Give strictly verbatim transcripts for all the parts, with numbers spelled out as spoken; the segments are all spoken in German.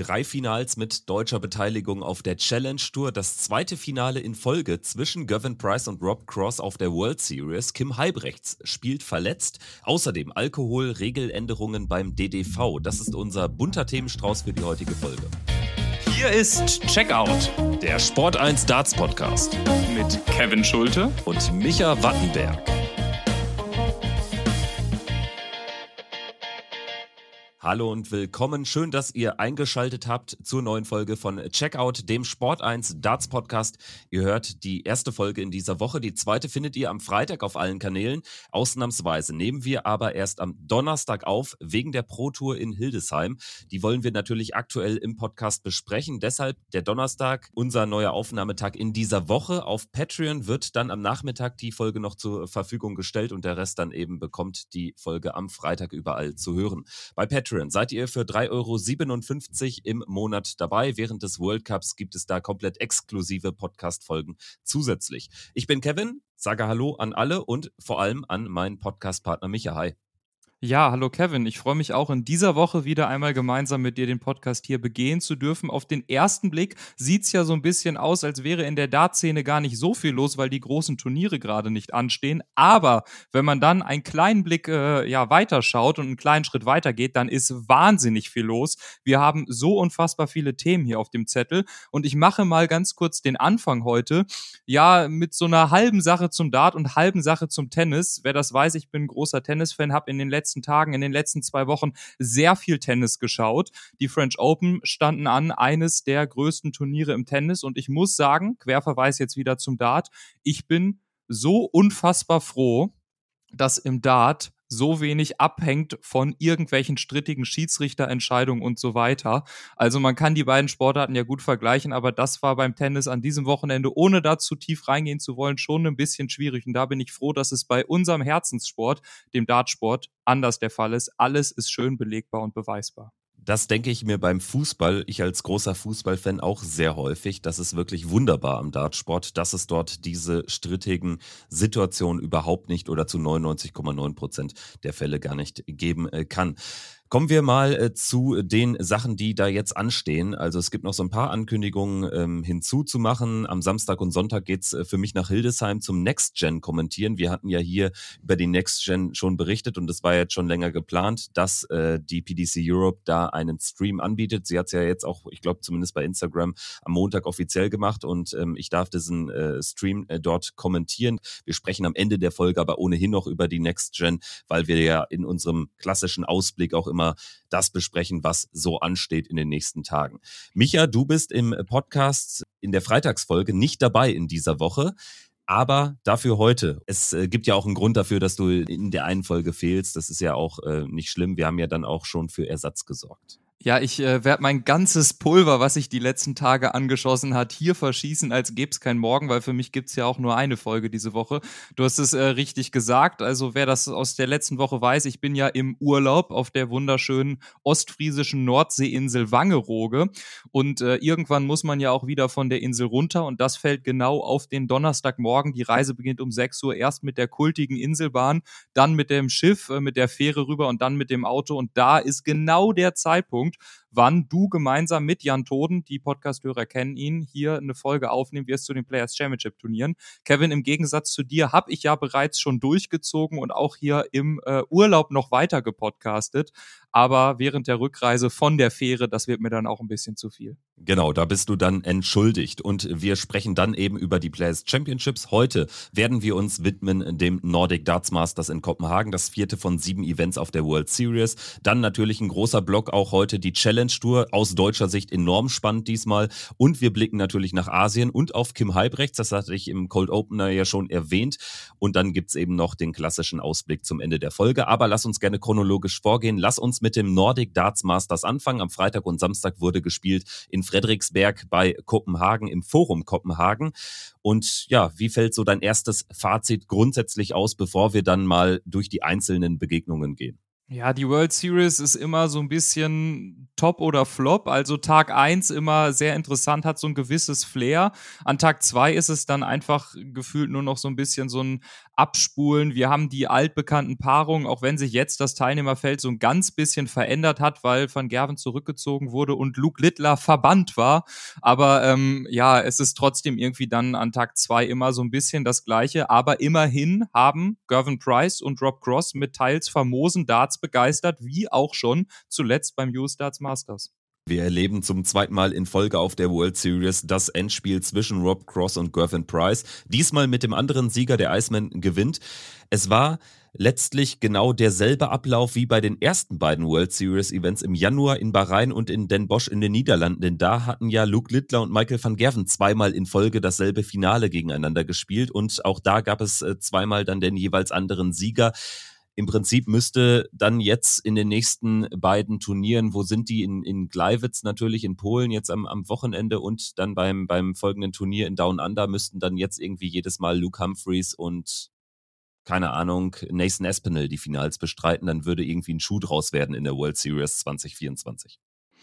Drei Finals mit deutscher Beteiligung auf der Challenge Tour. Das zweite Finale in Folge zwischen Gervin Price und Rob Cross auf der World Series. Kim Huybrechts spielt verletzt. Außerdem Alkohol, Regeländerungen beim D D V. Das ist unser bunter Themenstrauß für die heutige Folge. Hier ist Checkout, der Sport eins Darts Podcast mit Kevin Schulte und Micha Wattenberg. Hallo und willkommen. Schön, dass ihr eingeschaltet habt zur neuen Folge von Checkout, dem Sport eins Darts Podcast. Ihr hört die erste Folge in dieser Woche. Die zweite findet ihr am Freitag auf allen Kanälen. Ausnahmsweise nehmen wir aber erst am Donnerstag auf, wegen der Pro Tour in Hildesheim. Die wollen wir natürlich aktuell im Podcast besprechen. Deshalb der Donnerstag, unser neuer Aufnahmetag in dieser Woche. Auf Patreon wird dann am Nachmittag die Folge noch zur Verfügung gestellt und der Rest dann eben bekommt die Folge am Freitag überall zu hören. Bei Patreon seid ihr für drei Euro siebenundfünfzig im Monat dabei. Während des World Cups gibt es da komplett exklusive Podcast-Folgen zusätzlich. Ich bin Kevin, sage Hallo an alle und vor allem an meinen Podcast-Partner Micha. Hi. Ja, hallo Kevin. Ich freue mich auch in dieser Woche wieder einmal gemeinsam mit dir den Podcast hier begehen zu dürfen. Auf den ersten Blick sieht's ja so ein bisschen aus, als wäre in der Dartszene gar nicht so viel los, weil die großen Turniere gerade nicht anstehen. Aber wenn man dann einen kleinen Blick äh, ja weiterschaut und einen kleinen Schritt weitergeht, dann ist wahnsinnig viel los. Wir haben so unfassbar viele Themen hier auf dem Zettel und ich mache mal ganz kurz den Anfang heute. Ja, mit so einer halben Sache zum Dart und halben Sache zum Tennis. Wer das weiß, ich bin ein großer Tennisfan, habe in den letzten Tagen, in den letzten zwei Wochen sehr viel Tennis geschaut. Die French Open standen an, eines der größten Turniere im Tennis und ich muss sagen, Querverweis jetzt wieder zum Dart, ich bin so unfassbar froh, dass im Dart so wenig abhängt von irgendwelchen strittigen Schiedsrichterentscheidungen und so weiter. Also man kann die beiden Sportarten ja gut vergleichen, aber das war beim Tennis an diesem Wochenende, ohne da zu tief reingehen zu wollen, schon ein bisschen schwierig. Und da bin ich froh, dass es bei unserem Herzenssport, dem Dartsport, anders der Fall ist. Alles ist schön belegbar und beweisbar. Das denke ich mir beim Fußball, ich als großer Fußballfan auch sehr häufig. Das ist wirklich wunderbar am Dartsport, dass es dort diese strittigen Situationen überhaupt nicht oder zu neunundneunzig Komma neun Prozent der Fälle gar nicht geben kann. Kommen wir mal äh, zu den Sachen, die da jetzt anstehen. Also es gibt noch so ein paar Ankündigungen ähm, hinzuzumachen. Am Samstag und Sonntag geht's äh, für mich nach Hildesheim zum Next Gen kommentieren. Wir hatten ja hier über die Next Gen schon berichtet und es war jetzt schon länger geplant, dass äh, die P D C Europe da einen Stream anbietet. Sie hat es ja jetzt auch, ich glaube zumindest bei Instagram, am Montag offiziell gemacht und ähm, ich darf diesen äh, Stream äh, dort kommentieren. Wir sprechen am Ende der Folge aber ohnehin noch über die Next Gen, weil wir ja in unserem klassischen Ausblick auch immer das besprechen, was so ansteht in den nächsten Tagen. Micha, du bist im Podcast in der Freitagsfolge nicht dabei in dieser Woche, aber dafür heute. Es äh, gibt ja auch einen Grund dafür, dass du in der einen Folge fehlst. Das ist ja auch äh, nicht schlimm. Wir haben ja dann auch schon für Ersatz gesorgt. Ja, ich äh, werde mein ganzes Pulver, was sich die letzten Tage angeschossen hat, hier verschießen, als gäbe es kein Morgen, weil für mich gibt's ja auch nur eine Folge diese Woche. Du hast es äh, richtig gesagt, also wer das aus der letzten Woche weiß, ich bin ja im Urlaub auf der wunderschönen ostfriesischen Nordseeinsel Wangerooge und äh, irgendwann muss man ja auch wieder von der Insel runter und das fällt genau auf den Donnerstagmorgen. Die Reise beginnt um sechs Uhr, erst mit der kultigen Inselbahn, dann mit dem Schiff, äh, mit der Fähre rüber und dann mit dem Auto und da ist genau der Zeitpunkt, wann du gemeinsam mit Jan Toden, die Podcast-Hörer kennen ihn, hier eine Folge aufnehmen wirst zu den Players Championship Turnieren. Kevin, im Gegensatz zu dir habe ich ja bereits schon durchgezogen und auch hier im äh, Urlaub noch weiter gepodcastet, aber während der Rückreise von der Fähre, das wird mir dann auch ein bisschen zu viel. Genau, da bist du dann entschuldigt und wir sprechen dann eben über die Players Championships. Heute werden wir uns widmen dem Nordic Darts Masters in Kopenhagen, das vierte von sieben Events auf der World Series. Dann natürlich ein großer Block auch heute die Challenge Tour, aus deutscher Sicht enorm spannend diesmal und wir blicken natürlich nach Asien und auf Kim Huybrechts, das hatte ich im Cold Opener ja schon erwähnt und dann gibt's eben noch den klassischen Ausblick zum Ende der Folge, aber lass uns gerne chronologisch vorgehen, lass uns mit dem Nordic Darts Masters anfangen. Am Freitag und Samstag wurde gespielt in Frederiksberg bei Kopenhagen im Forum Kopenhagen und ja, wie fällt so dein erstes Fazit grundsätzlich aus, bevor wir dann mal durch die einzelnen Begegnungen gehen? Ja, die World Series ist immer so ein bisschen Top oder Flop. Also Tag eins immer sehr interessant, hat so ein gewisses Flair. An Tag zwei ist es dann einfach gefühlt nur noch so ein bisschen so ein abspulen. Wir haben die altbekannten Paarungen, auch wenn sich jetzt das Teilnehmerfeld so ein ganz bisschen verändert hat, weil Van Gerwen zurückgezogen wurde und Luke Littler verbannt war. Aber ähm, ja, es ist trotzdem irgendwie dann an Tag zwei immer so ein bisschen das Gleiche. Aber immerhin haben Gervin Price und Rob Cross mit teils famosen Darts begeistert, wie auch schon zuletzt beim U S Darts Masters. Wir erleben zum zweiten Mal in Folge auf der World Series das Endspiel zwischen Rob Cross und Gervin Price. Diesmal mit dem anderen Sieger, der Iceman gewinnt. Es war letztlich genau derselbe Ablauf wie bei den ersten beiden World Series Events im Januar in Bahrain und in Den Bosch in den Niederlanden. Denn da hatten ja Luke Littler und Michael van Gerwen zweimal in Folge dasselbe Finale gegeneinander gespielt. Und auch da gab es zweimal dann den jeweils anderen Sieger. Im Prinzip müsste dann jetzt in den nächsten beiden Turnieren, wo sind die? In, in Gleiwitz natürlich, in Polen jetzt am, am Wochenende und dann beim, beim folgenden Turnier in Down Under müssten dann jetzt irgendwie jedes Mal Luke Humphreys und, keine Ahnung, Nathan Aspinall die Finals bestreiten. Dann würde irgendwie ein Schuh draus werden in der World Series zwanzig vierundzwanzig.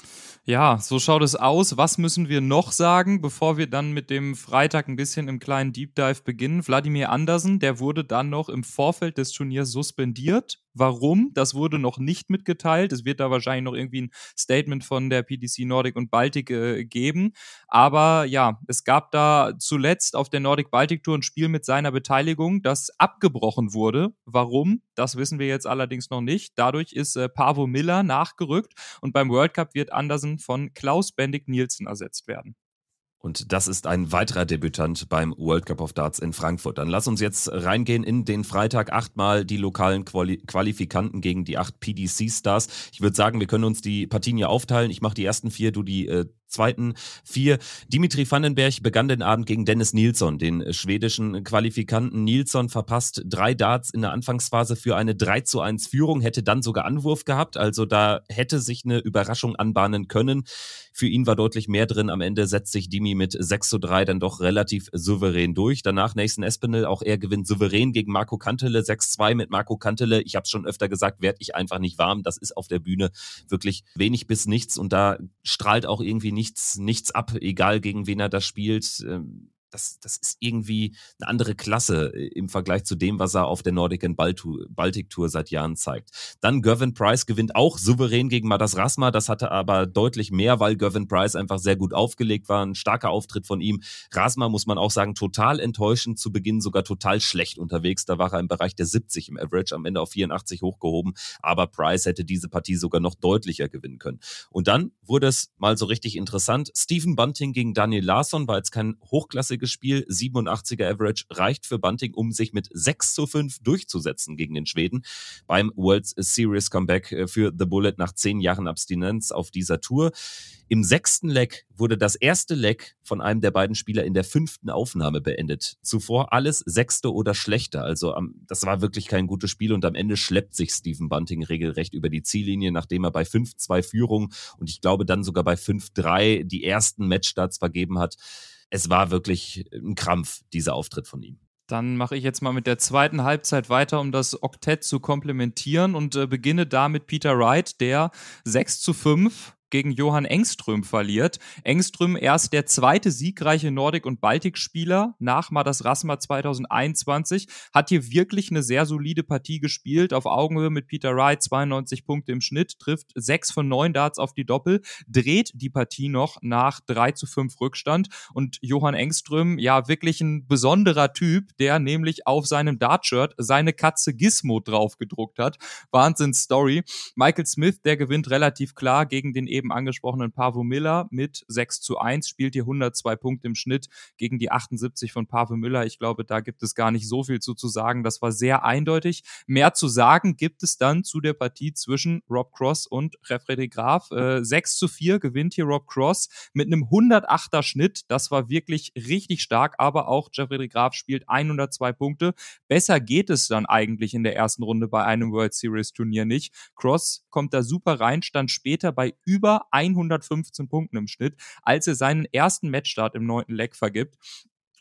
Ja, so schaut es aus. Was müssen wir noch sagen, bevor wir dann mit dem Freitag ein bisschen im kleinen Deep Dive beginnen? Wladimir Andersen, der wurde dann noch im Vorfeld des Turniers suspendiert. Warum? Das wurde noch nicht mitgeteilt. Es wird da wahrscheinlich noch irgendwie ein Statement von der P D C Nordic und Baltic äh, geben. Aber ja, es gab da zuletzt auf der Nordic Baltic Tour ein Spiel mit seiner Beteiligung, das abgebrochen wurde. Warum? Das wissen wir jetzt allerdings noch nicht. Dadurch ist äh, Paavo Miller nachgerückt und beim World Cup wird Andersen von Klaus Bendik Nielsen ersetzt werden. Und das ist ein weiterer Debütant beim World Cup of Darts in Frankfurt. Dann lass uns jetzt reingehen in den Freitag. Achtmal die lokalen Quali- Qualifikanten gegen die acht P D C-Stars. Ich würde sagen, wir können uns die Partien hier aufteilen. Ich mache die ersten vier, du die äh, zweiten vier. Dimitri Vandenberg begann den Abend gegen Dennis Nilsson, den schwedischen Qualifikanten. Nilsson verpasst drei Darts in der Anfangsphase für eine drei zu eins Führung, hätte dann sogar Anwurf gehabt. Also da hätte sich eine Überraschung anbahnen können. Für ihn war deutlich mehr drin. Am Ende setzt sich Dimi mit sechs zu drei dann doch relativ souverän durch. Danach Nathan Aspinall, auch er gewinnt souverän gegen Marco Kantele, sechs zwei mit Marco Kantele. Ich habe es schon öfter gesagt, werde ich einfach nicht warm. Das ist auf der Bühne wirklich wenig bis nichts und da strahlt auch irgendwie nichts, nichts ab, egal gegen wen er da spielt. Das, das ist irgendwie eine andere Klasse im Vergleich zu dem, was er auf der Nordic and Baltic Tour seit Jahren zeigt. Dann Gervin Price gewinnt auch souverän gegen Madas Rasma. Das hatte aber deutlich mehr, weil Gervin Price einfach sehr gut aufgelegt war. Ein starker Auftritt von ihm. Rasma, muss man auch sagen, total enttäuschend. Zu Beginn sogar total schlecht unterwegs. Da war er im Bereich der siebzig im Average, am Ende auf vierundachtzig hochgehoben. Aber Price hätte diese Partie sogar noch deutlicher gewinnen können. Und dann wurde es mal so richtig interessant. Stephen Bunting gegen Daniel Larsson war jetzt kein hochklassiges Spiel, siebenundachtziger Average reicht für Bunting, um sich mit sechs zu fünf durchzusetzen gegen den Schweden beim World Series Comeback für The Bullet nach zehn Jahren Abstinenz auf dieser Tour. Im sechsten Leg wurde das erste Leg von einem der beiden Spieler in der fünften Aufnahme beendet. Zuvor alles sechste oder schlechter. Also das war wirklich kein gutes Spiel und am Ende schleppt sich Stephen Bunting regelrecht über die Ziellinie, nachdem er bei fünf zwei Führung und ich glaube dann sogar bei fünf drei die ersten Matchstarts vergeben hat. Es war wirklich ein Krampf, dieser Auftritt von ihm. Dann mache ich jetzt mal mit der zweiten Halbzeit weiter, um das Oktett zu komplementieren und äh, beginne da mit Peter Wright, der sechs zu fünf gegen Johan Engström verliert. Engström erst der zweite siegreiche Nordic- und Baltic-Spieler nach Madas Rasma zwanzig einundzwanzig, hat hier wirklich eine sehr solide Partie gespielt, auf Augenhöhe mit Peter Wright, zweiundneunzig Punkte im Schnitt, trifft sechs von neun Darts auf die Doppel, dreht die Partie noch nach drei zu fünf Rückstand und Johan Engström, ja wirklich ein besonderer Typ, der nämlich auf seinem Dartshirt seine Katze Gizmo drauf gedruckt hat. Wahnsinn-Story. Michael Smith, der gewinnt relativ klar gegen den eben angesprochenen Paavo Miller mit sechs zu eins, spielt hier hundertzwei Punkte im Schnitt gegen die achtundsiebzig von Paavo Miller. Ich glaube, da gibt es gar nicht so viel zu, zu sagen. Das war sehr eindeutig. Mehr zu sagen gibt es dann zu der Partie zwischen Rob Cross und Geoffrey de Graaf. Äh, sechs zu vier gewinnt hier Rob Cross mit einem hundertachter Schnitt. Das war wirklich richtig stark, aber auch Geoffrey de Graaf spielt hundertzwei Punkte. Besser geht es dann eigentlich in der ersten Runde bei einem World Series Turnier nicht. Cross kommt da super rein, stand später bei über hundertfünfzehn Punkten im Schnitt, als er seinen ersten Matchstart im neunten Leg vergibt.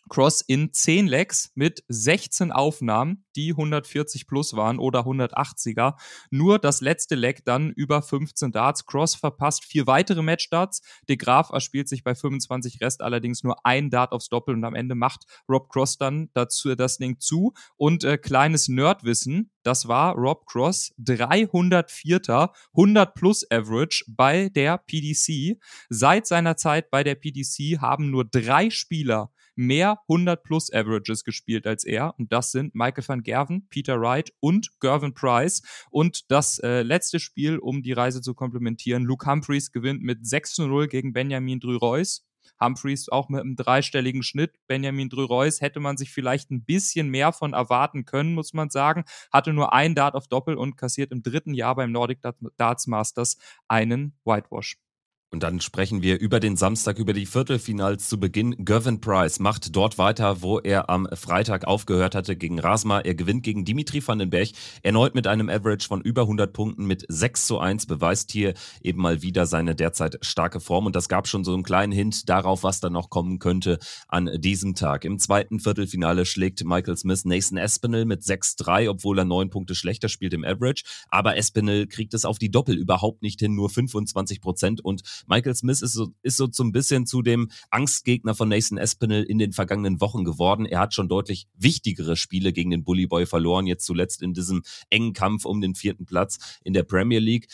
Cross in zehn Legs mit sechzehn Aufnahmen, die hundertvierzig plus waren oder hundertachtziger. Nur das letzte Leg dann über fünfzehn Darts. Cross verpasst vier weitere Matchdarts. De Graaf erspielt sich bei fünfundzwanzig Rest allerdings nur ein Dart aufs Doppel und am Ende macht Rob Cross dann dazu das Ding zu. Und äh, kleines Nerdwissen, das war Rob Cross dreihundertvierter hundert plus Average bei der P D C. Seit seiner Zeit bei der P D C haben nur drei Spieler mehr hundert plus Averages gespielt als er. Und das sind Michael van Gerwen, Peter Wright und Gervin Price. Und das äh, letzte Spiel, um die Reise zu komplementieren, Luke Humphries gewinnt mit sechs zu null gegen Benjamin Drury-Reus. Humphries auch mit einem dreistelligen Schnitt. Benjamin Drury-Reus hätte man sich vielleicht ein bisschen mehr von erwarten können, muss man sagen. Hatte nur ein Dart auf Doppel und kassiert im dritten Jahr beim Nordic Darts Masters einen Whitewash. Und dann sprechen wir über den Samstag, über die Viertelfinals zu Beginn. Gervin Price macht dort weiter, wo er am Freitag aufgehört hatte gegen Rasma. Er gewinnt gegen Dimitri van den Berg, erneut mit einem Average von über hundert Punkten mit sechs zu eins, beweist hier eben mal wieder seine derzeit starke Form. Und das gab schon so einen kleinen Hint darauf, was da noch kommen könnte an diesem Tag. Im zweiten Viertelfinale schlägt Michael Smith Nathan Aspinall mit sechs zu drei, obwohl er neun Punkte schlechter spielt im Average. Aber Aspinall kriegt es auf die Doppel überhaupt nicht hin, nur fünfundzwanzig Prozent. Und Michael Smith ist so, ist so, so ein bisschen zu dem Angstgegner von Nathan Aspinall in den vergangenen Wochen geworden. Er hat schon deutlich wichtigere Spiele gegen den Bully Boy verloren, jetzt zuletzt in diesem engen Kampf um den vierten Platz in der Premier League.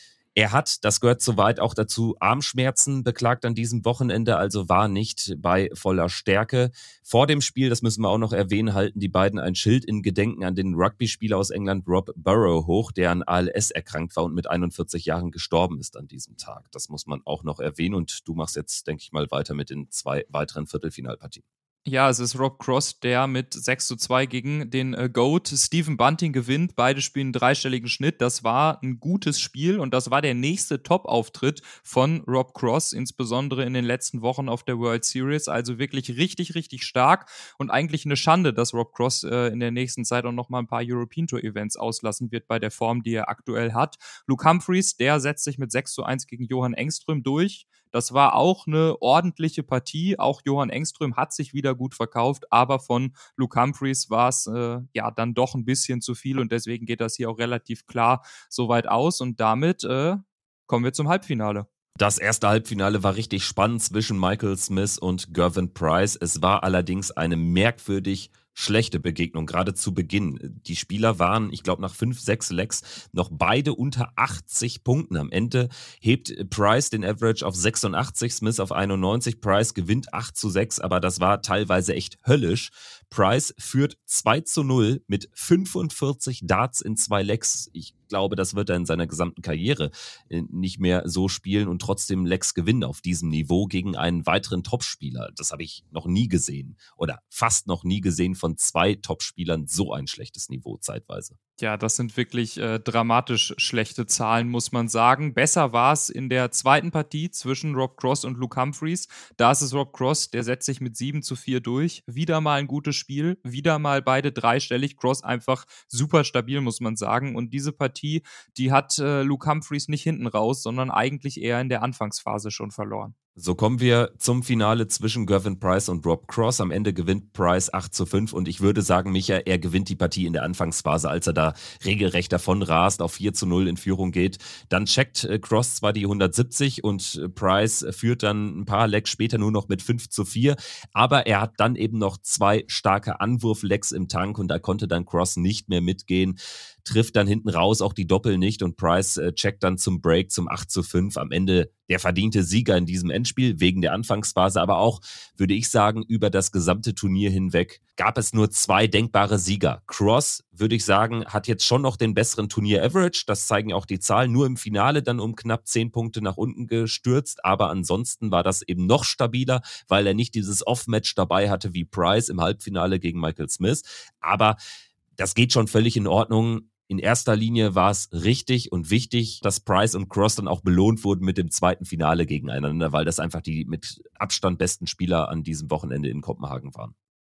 Er hat, das gehört soweit auch dazu, Armschmerzen beklagt an diesem Wochenende, also war nicht bei voller Stärke. Vor dem Spiel, das müssen wir auch noch erwähnen, halten die beiden ein Schild in Gedenken an den Rugby-Spieler aus England Rob Burrow hoch, der an A L S erkrankt war und mit einundvierzig Jahren gestorben ist an diesem Tag. Das muss man auch noch erwähnen und du machst jetzt, denke ich mal, weiter mit den zwei weiteren Viertelfinalpartien. Ja, es ist Rob Cross, der mit sechs zu zwei gegen den äh, GOAT Stephen Bunting gewinnt. Beide spielen einen dreistelligen Schnitt. Das war ein gutes Spiel und das war der nächste Top-Auftritt von Rob Cross, insbesondere in den letzten Wochen auf der World Series. Also wirklich richtig, richtig stark und eigentlich eine Schande, dass Rob Cross äh, in der nächsten Zeit auch noch mal ein paar European Tour Events auslassen wird bei der Form, die er aktuell hat. Luke Humphries, der setzt sich mit sechs zu eins gegen Johan Engström durch. Das war auch eine ordentliche Partie. Auch Johan Engström hat sich wieder gut verkauft, aber von Luke Humphries war es äh, ja dann doch ein bisschen zu viel und deswegen geht das hier auch relativ klar soweit aus und damit äh, kommen wir zum Halbfinale. Das erste Halbfinale war richtig spannend zwischen Michael Smith und Gervin Price. Es war allerdings eine merkwürdig schlechte Begegnung, gerade zu Beginn. Die Spieler waren, ich glaube, nach fünf, sechs Legs noch beide unter achtzig Punkten. Am Ende hebt Price den Average auf sechsundachtzig, Smith auf einundneunzig. Price gewinnt acht zu sechs, aber das war teilweise echt höllisch. Price führt zwei zu null mit fünfundvierzig Darts in zwei Legs. Ich glaube, das wird er in seiner gesamten Karriere nicht mehr so spielen und trotzdem Legs gewinnen auf diesem Niveau gegen einen weiteren Topspieler. Das habe ich noch nie gesehen oder fast noch nie gesehen von zwei Topspielern, so ein schlechtes Niveau zeitweise. Ja, das sind wirklich äh, dramatisch schlechte Zahlen, muss man sagen. Besser war es in der zweiten Partie zwischen Rob Cross und Luke Humphries. Da ist es Rob Cross, der setzt sich mit sieben zu vier durch. Wieder mal ein gutes Spiel, wieder mal beide dreistellig. Cross einfach super stabil, muss man sagen. Und diese Partie, die hat äh, Luke Humphries nicht hinten raus, sondern eigentlich eher in der Anfangsphase schon verloren. So kommen wir zum Finale zwischen Gervin Price und Rob Cross. Am Ende gewinnt Price acht zu fünf und ich würde sagen, Micha, er gewinnt die Partie in der Anfangsphase, als er da regelrecht davon rast, auf vier zu null in Führung geht. Dann checkt Cross zwar die hundertsiebzig und Price führt dann ein paar Legs später nur noch mit fünf zu vier, aber er hat dann eben noch zwei starke Anwurf-Legs im Tank und da konnte dann Cross nicht mehr mitgehen, trifft dann hinten raus auch die Doppel nicht und Price äh, checkt dann zum Break zum acht zu fünf. Am Ende der verdiente Sieger in diesem Endspiel wegen der Anfangsphase, aber auch, würde ich sagen, über das gesamte Turnier hinweg gab es nur zwei denkbare Sieger. Cross, würde ich sagen, hat jetzt schon noch den besseren Turnier-Average, das zeigen auch die Zahlen, nur im Finale dann um knapp zehn Punkte nach unten gestürzt, aber ansonsten war das eben noch stabiler, weil er nicht dieses Off-Match dabei hatte wie Price im Halbfinale gegen Michael Smith, aber das geht schon völlig in Ordnung. In erster Linie war es richtig und wichtig, dass Price und Cross dann auch belohnt wurden mit dem zweiten Finale gegeneinander, weil das einfach die mit Abstand besten Spieler an diesem Wochenende in Kopenhagen waren.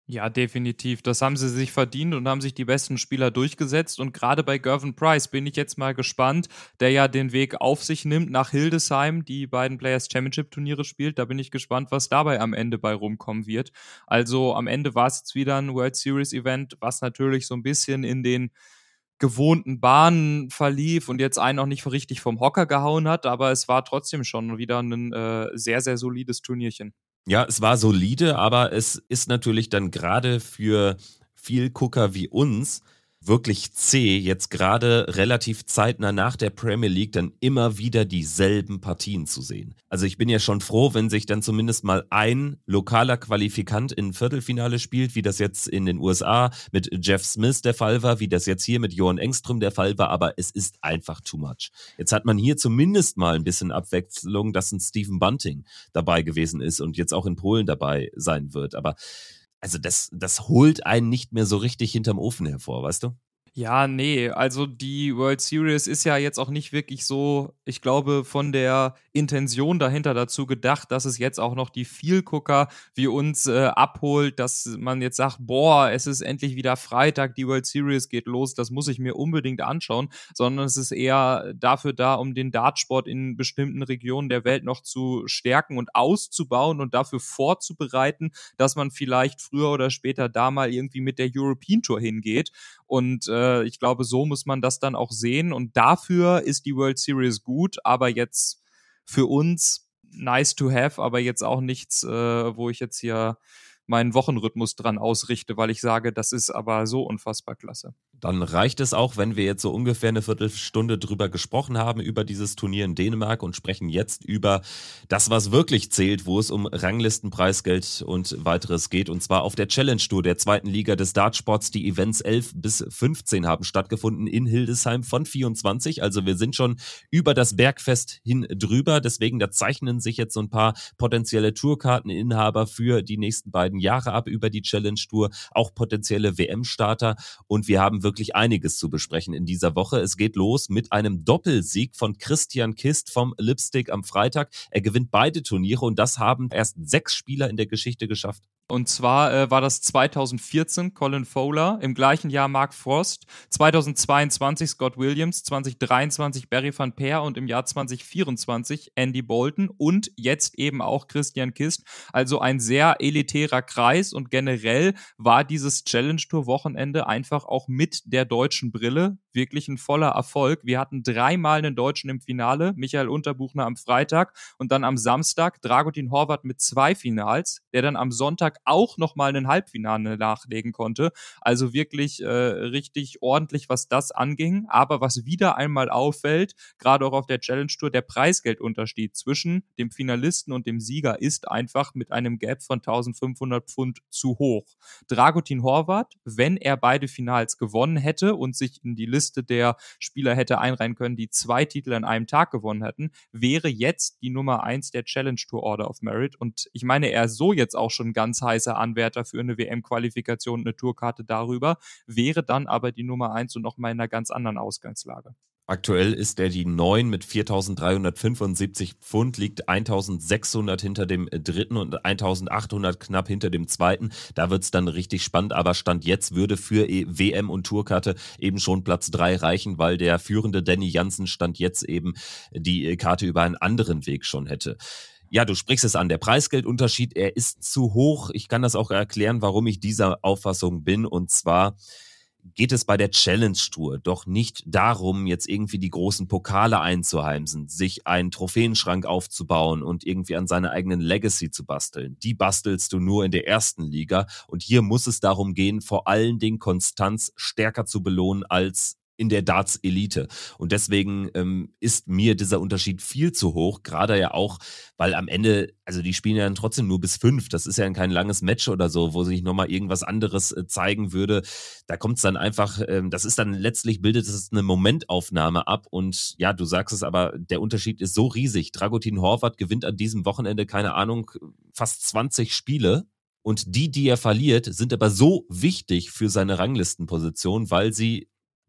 Ja, definitiv. Das haben sie sich verdient und haben sich die besten Spieler durchgesetzt. Und gerade bei Gervin Price bin ich jetzt mal gespannt, der ja den Weg auf sich nimmt nach Hildesheim, die beiden Players Championship Turniere spielt. Da bin ich gespannt, was dabei am Ende bei rumkommen wird. Also am Ende war es jetzt wieder ein World Series Event, was natürlich so ein bisschen in den gewohnten Bahnen verlief und jetzt einen auch nicht richtig vom Hocker gehauen hat, aber es war trotzdem schon wieder ein äh, sehr, sehr solides Turnierchen. Ja, es war solide, aber es ist natürlich dann gerade für Vielgucker wie uns wirklich zäh, jetzt gerade relativ zeitnah nach der Premier League dann immer wieder dieselben Partien zu sehen. Also ich bin ja schon froh, wenn sich dann zumindest mal ein lokaler Qualifikant in ein Viertelfinale spielt, wie das jetzt in den U S A mit Jeff Smith der Fall war, wie das jetzt hier mit Johan Engström der Fall war, aber es ist einfach too much. Jetzt hat man hier zumindest mal ein bisschen Abwechslung, dass ein Stephen Bunting dabei gewesen ist und jetzt auch in Polen dabei sein wird, aber also das, das holt einen nicht mehr so richtig hinterm Ofen hervor, weißt du? Ja, nee, also die World Series ist ja jetzt auch nicht wirklich so, ich glaube, von der Intention dahinter dazu gedacht, dass es jetzt auch noch die Vielgucker wie uns äh, abholt, dass man jetzt sagt, boah, es ist endlich wieder Freitag, die World Series geht los, das muss ich mir unbedingt anschauen, sondern es ist eher dafür da, um den Dartsport in bestimmten Regionen der Welt noch zu stärken und auszubauen und dafür vorzubereiten, dass man vielleicht früher oder später da mal irgendwie mit der European Tour hingeht. Und äh, ich glaube, so muss man das dann auch sehen. Und dafür ist die World Series gut, aber jetzt für uns nice to have, aber jetzt auch nichts, äh, wo ich jetzt hier meinen Wochenrhythmus dran ausrichte, weil ich sage, das ist aber so unfassbar klasse. Dann reicht es auch, wenn wir jetzt so ungefähr eine Viertelstunde drüber gesprochen haben, über dieses Turnier in Dänemark und sprechen jetzt über das, was wirklich zählt, wo es um Ranglistenpreisgeld und weiteres geht. Und zwar auf der Challenge Tour der zweiten Liga des Dartsports. Die Events elf bis fünfzehn haben stattgefunden in Hildesheim von vierundzwanzig. Also wir sind schon über das Bergfest hin drüber. Deswegen, da zeichnen sich jetzt so ein paar potenzielle Tourkarteninhaber für die nächsten beiden Jahre ab über die Challenge Tour. Auch potenzielle W M-Starter. Und wir haben wirklich einiges zu besprechen in dieser Woche. Es geht los mit einem Doppelsieg von Christian Kist vom Lipstick am Freitag. Er gewinnt beide Turniere und das haben erst sechs Spieler in der Geschichte geschafft. Und zwar äh, war das zweitausendvierzehn Colin Fowler, im gleichen Jahr Mark Frost, zweitausendzweiundzwanzig Scott Williams, zweitausenddreiundzwanzig Barry van Peer und im Jahr zweitausendvierundzwanzig Andy Bolton und jetzt eben auch Christian Kist. Also ein sehr elitärer Kreis und generell war dieses Challenge-Tour-Wochenende einfach auch mit der deutschen Brille wirklich ein voller Erfolg. Wir hatten dreimal einen Deutschen im Finale, Michael Unterbuchner am Freitag und dann am Samstag Dragutin Horvath mit zwei Finals, der dann am Sonntag auch nochmal ein Halbfinale nachlegen konnte. Also wirklich äh, richtig ordentlich, was das anging. Aber was wieder einmal auffällt, gerade auch auf der Challenge Tour, der Preisgeldunterschied zwischen dem Finalisten und dem Sieger ist einfach mit einem Gap von eintausendfünfhundert Pfund zu hoch. Dragutin Horvath, wenn er beide Finals gewonnen hätte und sich in die Liste der Spieler hätte einreihen können, die zwei Titel an einem Tag gewonnen hätten, wäre jetzt die Nummer eins der Challenge Tour Order of Merit. Und ich meine, er ist so jetzt auch schon ganz heißer Anwärter für eine W M-Qualifikation, eine Tourkarte darüber, wäre dann aber die Nummer eins und nochmal in einer ganz anderen Ausgangslage. Aktuell ist er die neun mit viertausenddreihundertfünfundsiebzig Pfund, liegt eintausendsechshundert hinter dem dritten und eintausendachthundert knapp hinter dem zweiten. Da wird's dann richtig spannend, aber Stand jetzt würde für W M und Tourkarte eben schon Platz drei reichen, weil der führende Danny Jansen Stand jetzt eben die Karte über einen anderen Weg schon hätte. Ja, du sprichst es an, der Preisgeldunterschied, er ist zu hoch. Ich kann das auch erklären, warum ich dieser Auffassung bin, und zwar geht es bei der Challenge Tour doch nicht darum, jetzt irgendwie die großen Pokale einzuheimsen, sich einen Trophäenschrank aufzubauen und irgendwie an seiner eigenen Legacy zu basteln. Die bastelst du nur in der ersten Liga und hier muss es darum gehen, vor allen Dingen Konstanz stärker zu belohnen als in der Darts-Elite. Und deswegen ähm, ist mir dieser Unterschied viel zu hoch, gerade ja auch, weil am Ende, also die spielen ja dann trotzdem nur bis fünf, das ist ja kein langes Match oder so, wo sich nochmal irgendwas anderes äh, zeigen würde. Da kommt es dann einfach, ähm, das ist dann letztlich, bildet es eine Momentaufnahme ab und ja, du sagst es, aber der Unterschied ist so riesig. Dragutin Horvath gewinnt an diesem Wochenende, keine Ahnung, fast zwanzig Spiele. Und die, die er verliert, sind aber so wichtig für seine Ranglistenposition, weil sie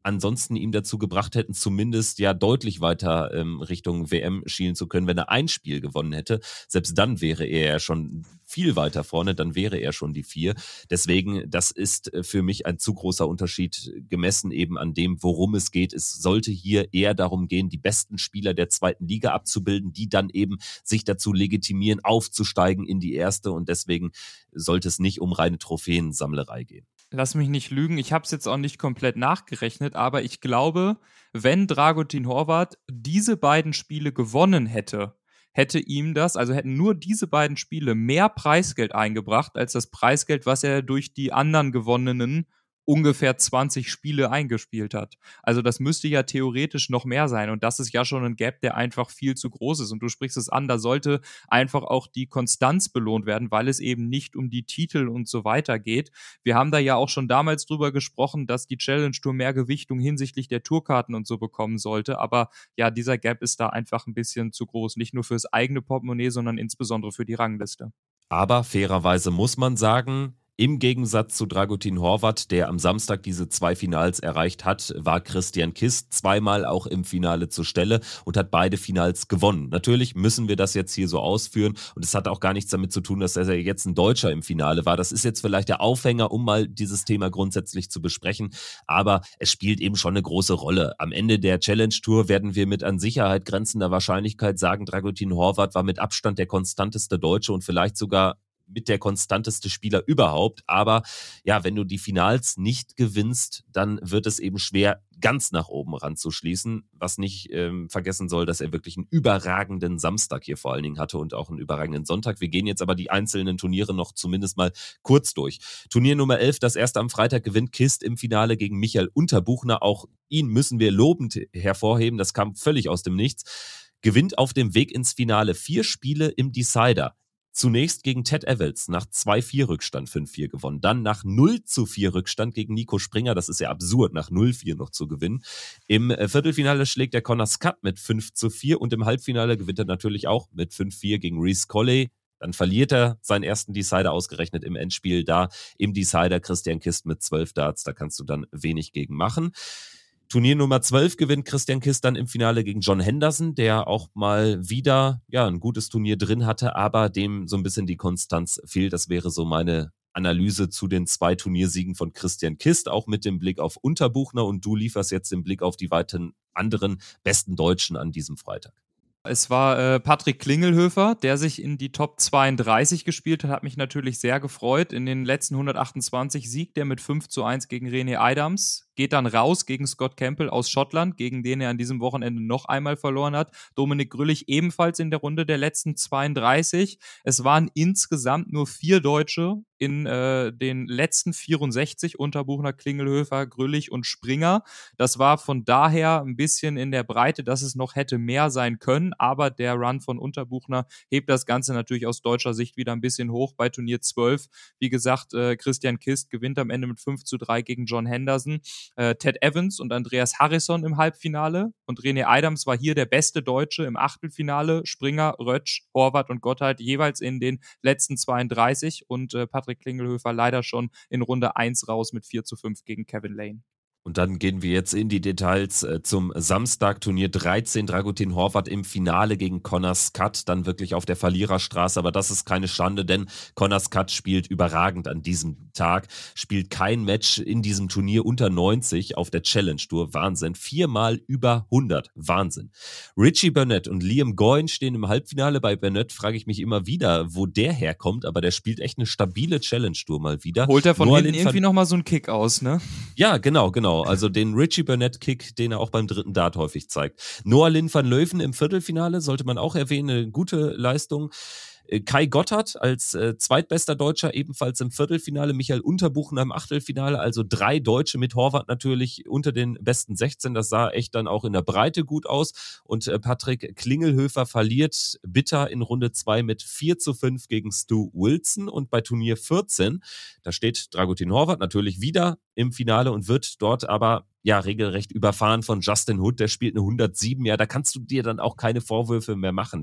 ansonsten ihm dazu gebracht hätten, zumindest ja deutlich weiter ähm, Richtung W M schielen zu können, wenn er ein Spiel gewonnen hätte. Selbst dann wäre er ja schon viel weiter vorne, dann wäre er schon die vier. Deswegen, das ist für mich ein zu großer Unterschied, gemessen eben an dem, worum es geht. Es sollte hier eher darum gehen, die besten Spieler der zweiten Liga abzubilden, die dann eben sich dazu legitimieren, aufzusteigen in die erste, und deswegen sollte es nicht um reine Trophäensammlerei gehen. Lass mich nicht lügen, ich habe es jetzt auch nicht komplett nachgerechnet, aber ich glaube, wenn Dragutin Horvat diese beiden Spiele gewonnen hätte, hätte ihm das, also hätten nur diese beiden Spiele mehr Preisgeld eingebracht, als das Preisgeld, was er durch die anderen gewonnenen ungefähr zwanzig Spiele eingespielt hat. Also das müsste ja theoretisch noch mehr sein, und das ist ja schon ein Gap, der einfach viel zu groß ist, und du sprichst es an, da sollte einfach auch die Konstanz belohnt werden, weil es eben nicht um die Titel und so weiter geht. Wir haben da ja auch schon damals drüber gesprochen, dass die Challenge Tour mehr Gewichtung hinsichtlich der Tourkarten und so bekommen sollte, aber ja, dieser Gap ist da einfach ein bisschen zu groß, nicht nur fürs eigene Portemonnaie, sondern insbesondere für die Rangliste. Aber fairerweise muss man sagen, im Gegensatz zu Dragutin Horvat, der am Samstag diese zwei Finals erreicht hat, war Christian Kist zweimal auch im Finale zur Stelle und hat beide Finals gewonnen. Natürlich müssen wir das jetzt hier so ausführen, und es hat auch gar nichts damit zu tun, dass er jetzt ein Deutscher im Finale war. Das ist jetzt vielleicht der Aufhänger, um mal dieses Thema grundsätzlich zu besprechen, aber es spielt eben schon eine große Rolle. Am Ende der Challenge Tour werden wir mit an Sicherheit grenzender Wahrscheinlichkeit sagen, Dragutin Horvat war mit Abstand der konstanteste Deutsche und vielleicht sogar mit der konstanteste Spieler überhaupt. Aber ja, wenn du die Finals nicht gewinnst, dann wird es eben schwer, ganz nach oben ranzuschließen, was nicht ähm, vergessen soll, dass er wirklich einen überragenden Samstag hier vor allen Dingen hatte und auch einen überragenden Sonntag. Wir gehen jetzt aber die einzelnen Turniere noch zumindest mal kurz durch. Turnier Nummer elf, das erste am Freitag, gewinnt Kist im Finale gegen Michael Unterbuchner. Auch ihn müssen wir lobend hervorheben, das kam völlig aus dem Nichts. Gewinnt auf dem Weg ins Finale vier Spiele im Decider. Zunächst gegen Ted Evans nach zwei vier Rückstand fünf vier gewonnen. Dann nach null zu vier Rückstand gegen Nico Springer. Das ist ja absurd, nach null vier noch zu gewinnen. Im Viertelfinale schlägt er Connor Scott mit fünf zu vier und im Halbfinale gewinnt er natürlich auch mit fünf vier gegen Reece Colley. Dann verliert er seinen ersten Decider ausgerechnet im Endspiel. Da im Decider Christian Kist mit zwölf Darts. Da kannst du dann wenig gegen machen. Turnier Nummer zwölf gewinnt Christian Kist dann im Finale gegen John Henderson, der auch mal wieder ja ein gutes Turnier drin hatte, aber dem so ein bisschen die Konstanz fehlt. Das wäre so meine Analyse zu den zwei Turniersiegen von Christian Kist, auch mit dem Blick auf Unterbuchner, und du lieferst jetzt den Blick auf die weiteren anderen besten Deutschen an diesem Freitag. Es war äh, Patrick Klingelhöfer, der sich in die Top zweiunddreißig gespielt hat, hat mich natürlich sehr gefreut. In den letzten hundertachtundzwanzig siegt er mit fünf zu eins gegen René Adams, geht dann raus gegen Scott Campbell aus Schottland, gegen den er an diesem Wochenende noch einmal verloren hat. Dominik Grüllich ebenfalls in der Runde der letzten zweiunddreißig. Es waren insgesamt nur vier Deutsche in äh, den letzten vierundsechzig, Unterbuchner, Klingelhöfer, Grüllich und Springer. Das war von daher ein bisschen in der Breite, dass es noch hätte mehr sein können, aber der Run von Unterbuchner hebt das Ganze natürlich aus deutscher Sicht wieder ein bisschen hoch bei Turnier zwölf. Wie gesagt, äh, Christian Kist gewinnt am Ende mit fünf zu drei gegen John Henderson. Äh, Ted Evans und Andreas Harrison im Halbfinale, und René Adams war hier der beste Deutsche im Achtelfinale. Springer, Rötsch, Horvat und Gotthard jeweils in den letzten zweiunddreißig, und äh, Patrick Klingelhöfer leider schon in Runde eins raus mit vier zu fünf gegen Kevin Lane. Und dann gehen wir jetzt in die Details äh, zum Samstag, Turnier dreizehn, Dragutin Horvat im Finale gegen Connor Scott, dann wirklich auf der Verliererstraße, aber das ist keine Schande, denn Connor Scott spielt überragend an diesem Tag, spielt kein Match in diesem Turnier unter neunzig auf der Challenge Tour, Wahnsinn, viermal über hundert, Wahnsinn. Richie Burnett und Liam Goyne stehen im Halbfinale. Bei Burnett frage ich mich immer wieder, wo der herkommt, aber der spielt echt eine stabile Challenge Tour mal wieder. Holt er von Noah hinten Lindner irgendwie nochmal so einen Kick aus, ne? Ja, genau, genau. Also den Richie Burnett-Kick, den er auch beim dritten Dart häufig zeigt. Noah Lynn van Leuven im Viertelfinale, sollte man auch erwähnen, eine gute Leistung. Kai Gotthard als äh, zweitbester Deutscher ebenfalls im Viertelfinale, Michael Unterbuchner im Achtelfinale, also drei Deutsche mit Horvat natürlich unter den besten sechzehn, das sah echt dann auch in der Breite gut aus, und äh, Patrick Klingelhöfer verliert bitter in Runde zwei mit vier zu fünf gegen Stu Wilson, und bei Turnier vierzehn, da steht Dragutin Horvat natürlich wieder im Finale und wird dort aber ja regelrecht überfahren von Justin Hood, der spielt eine hundertsieben, ja, da kannst du dir dann auch keine Vorwürfe mehr machen.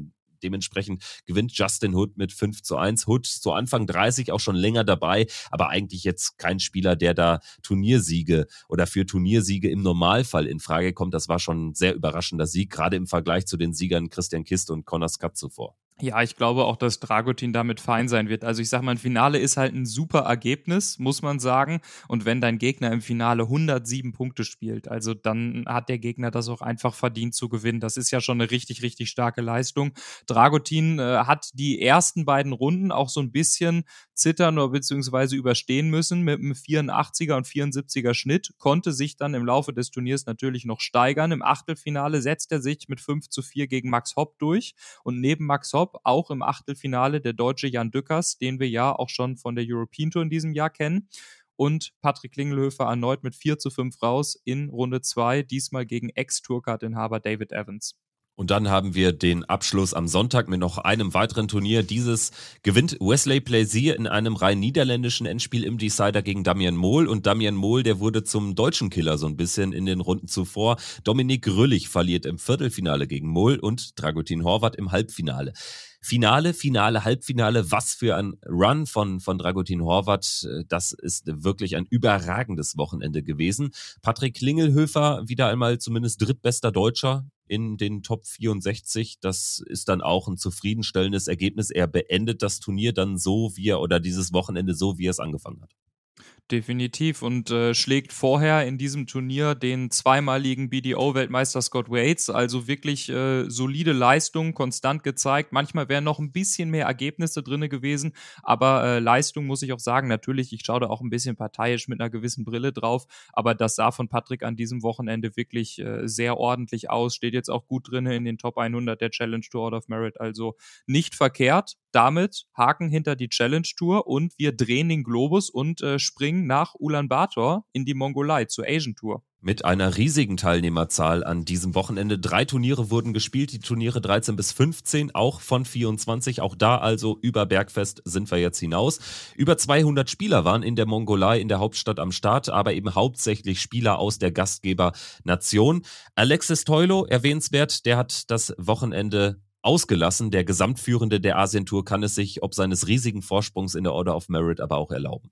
Dementsprechend gewinnt Justin Hood mit fünf zu eins. Hood zu Anfang dreißig, auch schon länger dabei, aber eigentlich jetzt kein Spieler, der da Turniersiege oder für Turniersiege im Normalfall in Frage kommt. Das war schon ein sehr überraschender Sieg, gerade im Vergleich zu den Siegern Christian Kist und Connor Scott zuvor. Ja, ich glaube auch, dass Dragutin damit fein sein wird. Also ich sag mal, ein Finale ist halt ein super Ergebnis, muss man sagen. Und wenn dein Gegner im Finale hundertsieben Punkte spielt, also dann hat der Gegner das auch einfach verdient zu gewinnen. Das ist ja schon eine richtig, richtig starke Leistung. Dragutin äh, hat die ersten beiden Runden auch so ein bisschen zittern oder beziehungsweise überstehen müssen mit einem vierundachtziger und vierundsiebziger Schnitt, konnte sich dann im Laufe des Turniers natürlich noch steigern. Im Achtelfinale setzt er sich mit fünf zu vier gegen Max Hopp durch und neben Max Hopp auch im Achtelfinale der Deutsche Jan Dückers, den wir ja auch schon von der European Tour in diesem Jahr kennen. Und Patrick Klingelhöfer erneut mit vier zu fünf raus in Runde zwei, diesmal gegen Ex-Tourcard-Inhaber David Evans. Und dann haben wir den Abschluss am Sonntag mit noch einem weiteren Turnier. Dieses gewinnt Wesley Plaisir in einem rein niederländischen Endspiel im Decider gegen Damian Mohl. Und Damian Mohl, der wurde zum deutschen Killer so ein bisschen in den Runden zuvor. Dominik Grüllich verliert im Viertelfinale gegen Mohl und Dragutin Horvat im Halbfinale. Finale, Finale, Halbfinale, was für ein Run von, von Dragutin Horvat. Das ist wirklich ein überragendes Wochenende gewesen. Patrick Klingelhöfer, wieder einmal zumindest drittbester Deutscher in den Top vierundsechzig. Das ist dann auch ein zufriedenstellendes Ergebnis. Er beendet das Turnier dann so, wie er, oder dieses Wochenende so, wie er es angefangen hat. Definitiv und äh, schlägt vorher in diesem Turnier den zweimaligen B D O-Weltmeister Scott Waits, also wirklich äh, solide Leistung, konstant gezeigt. Manchmal wären noch ein bisschen mehr Ergebnisse drin gewesen, aber äh, Leistung muss ich auch sagen, natürlich, ich schaue da auch ein bisschen parteiisch mit einer gewissen Brille drauf, aber das sah von Patrick an diesem Wochenende wirklich äh, sehr ordentlich aus, steht jetzt auch gut drin in den Top hundert der Challenge Tour Out of Merit, also nicht verkehrt. Damit Haken hinter die Challenge Tour und wir drehen den Globus und äh, springen nach Ulaanbaatar in die Mongolei zur Asian Tour. Mit einer riesigen Teilnehmerzahl an diesem Wochenende. Drei Turniere wurden gespielt, die Turniere dreizehn bis fünfzehn, auch von vierundzwanzig. Auch da also über Bergfest sind wir jetzt hinaus. Über zweihundert Spieler waren in der Mongolei, in der Hauptstadt am Start, aber eben hauptsächlich Spieler aus der Gastgebernation. Alexis Toilo, erwähnenswert, der hat das Wochenende ausgelassen. Der Gesamtführende der Asientour kann es sich ob seines riesigen Vorsprungs in der Order of Merit aber auch erlauben.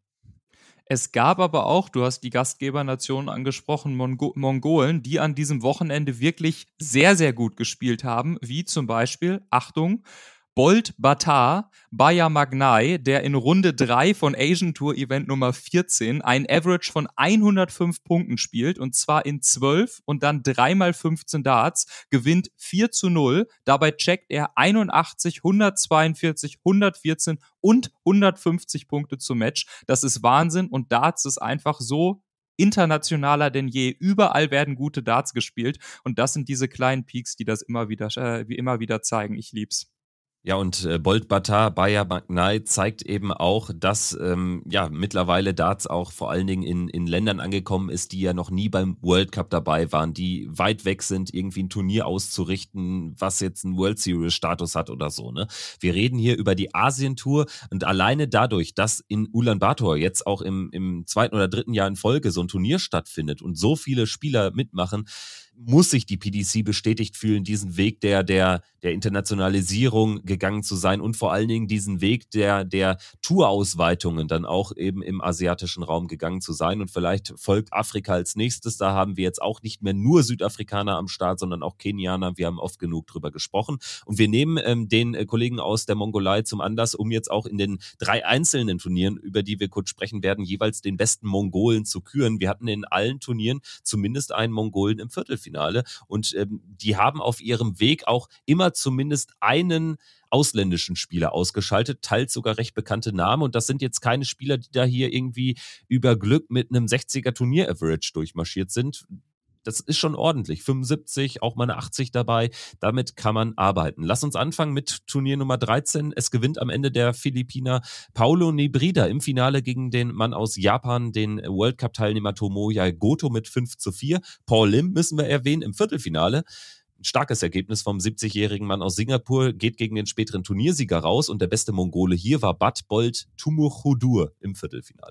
Es gab aber auch, du hast die Gastgebernationen angesprochen, Mongo- Mongolen, die an diesem Wochenende wirklich sehr, sehr gut gespielt haben, wie zum Beispiel, Achtung, Bolt Batar Bayamagnai, der in Runde drei von Asian Tour Event Nummer vierzehn ein Average von hundertfünf Punkten spielt und zwar in zwölf und dann dreimal fünfzehn Darts, gewinnt vier zu null. Dabei checkt er einundachtzig, hundertzweiundvierzig, hundertvierzehn und hundertfünfzig Punkte zum Match. Das ist Wahnsinn und Darts ist einfach so internationaler denn je. Überall werden gute Darts gespielt und das sind diese kleinen Peaks, die das immer wieder, äh, wie immer wieder zeigen. Ich lieb's. Ja, und äh, Bolt Batar Bayamagnai zeigt eben auch, dass ähm, ja mittlerweile Darts auch vor allen Dingen in, in Ländern angekommen ist, die ja noch nie beim World Cup dabei waren, die weit weg sind, irgendwie ein Turnier auszurichten, was jetzt einen World Series Status hat oder so. Ne? Wir reden hier über die Asien-Tour und alleine dadurch, dass in Ulaanbaatar jetzt auch im, im zweiten oder dritten Jahr in Folge so ein Turnier stattfindet und so viele Spieler mitmachen, muss sich die P D C bestätigt fühlen, diesen Weg der, der, der Internationalisierung gegangen zu sein und vor allen Dingen diesen Weg der, der Tourausweitungen dann auch eben im asiatischen Raum gegangen zu sein. Und vielleicht folgt Afrika als nächstes. Da haben wir jetzt auch nicht mehr nur Südafrikaner am Start, sondern auch Kenianer. Wir haben oft genug drüber gesprochen. Und wir nehmen ähm, den äh, Kollegen aus der Mongolei zum Anlass, um jetzt auch in den drei einzelnen Turnieren, über die wir kurz sprechen werden, jeweils den besten Mongolen zu küren. Wir hatten in allen Turnieren zumindest einen Mongolen im Viertelfinale. Und ähm, die haben auf ihrem Weg auch immer zumindest einen ausländischen Spieler ausgeschaltet, teils sogar recht bekannte Namen. Und das sind jetzt keine Spieler, die da hier irgendwie über Glück mit einem sechziger Turnier-Average durchmarschiert sind. Das ist schon ordentlich. fünfundsiebzig, auch mal eine achtzig dabei. Damit kann man arbeiten. Lass uns anfangen mit Turnier Nummer dreizehn. Es gewinnt am Ende der Philippiner Paulo Nebrida im Finale gegen den Mann aus Japan, den World Cup-Teilnehmer Tomoya Goto mit fünf zu vier. Paul Lim müssen wir erwähnen im Viertelfinale. Ein starkes Ergebnis vom siebzigjährigen Mann aus Singapur, geht gegen den späteren Turniersieger raus und der beste Mongole hier war Bat Bolt Tumuchudur im Viertelfinale.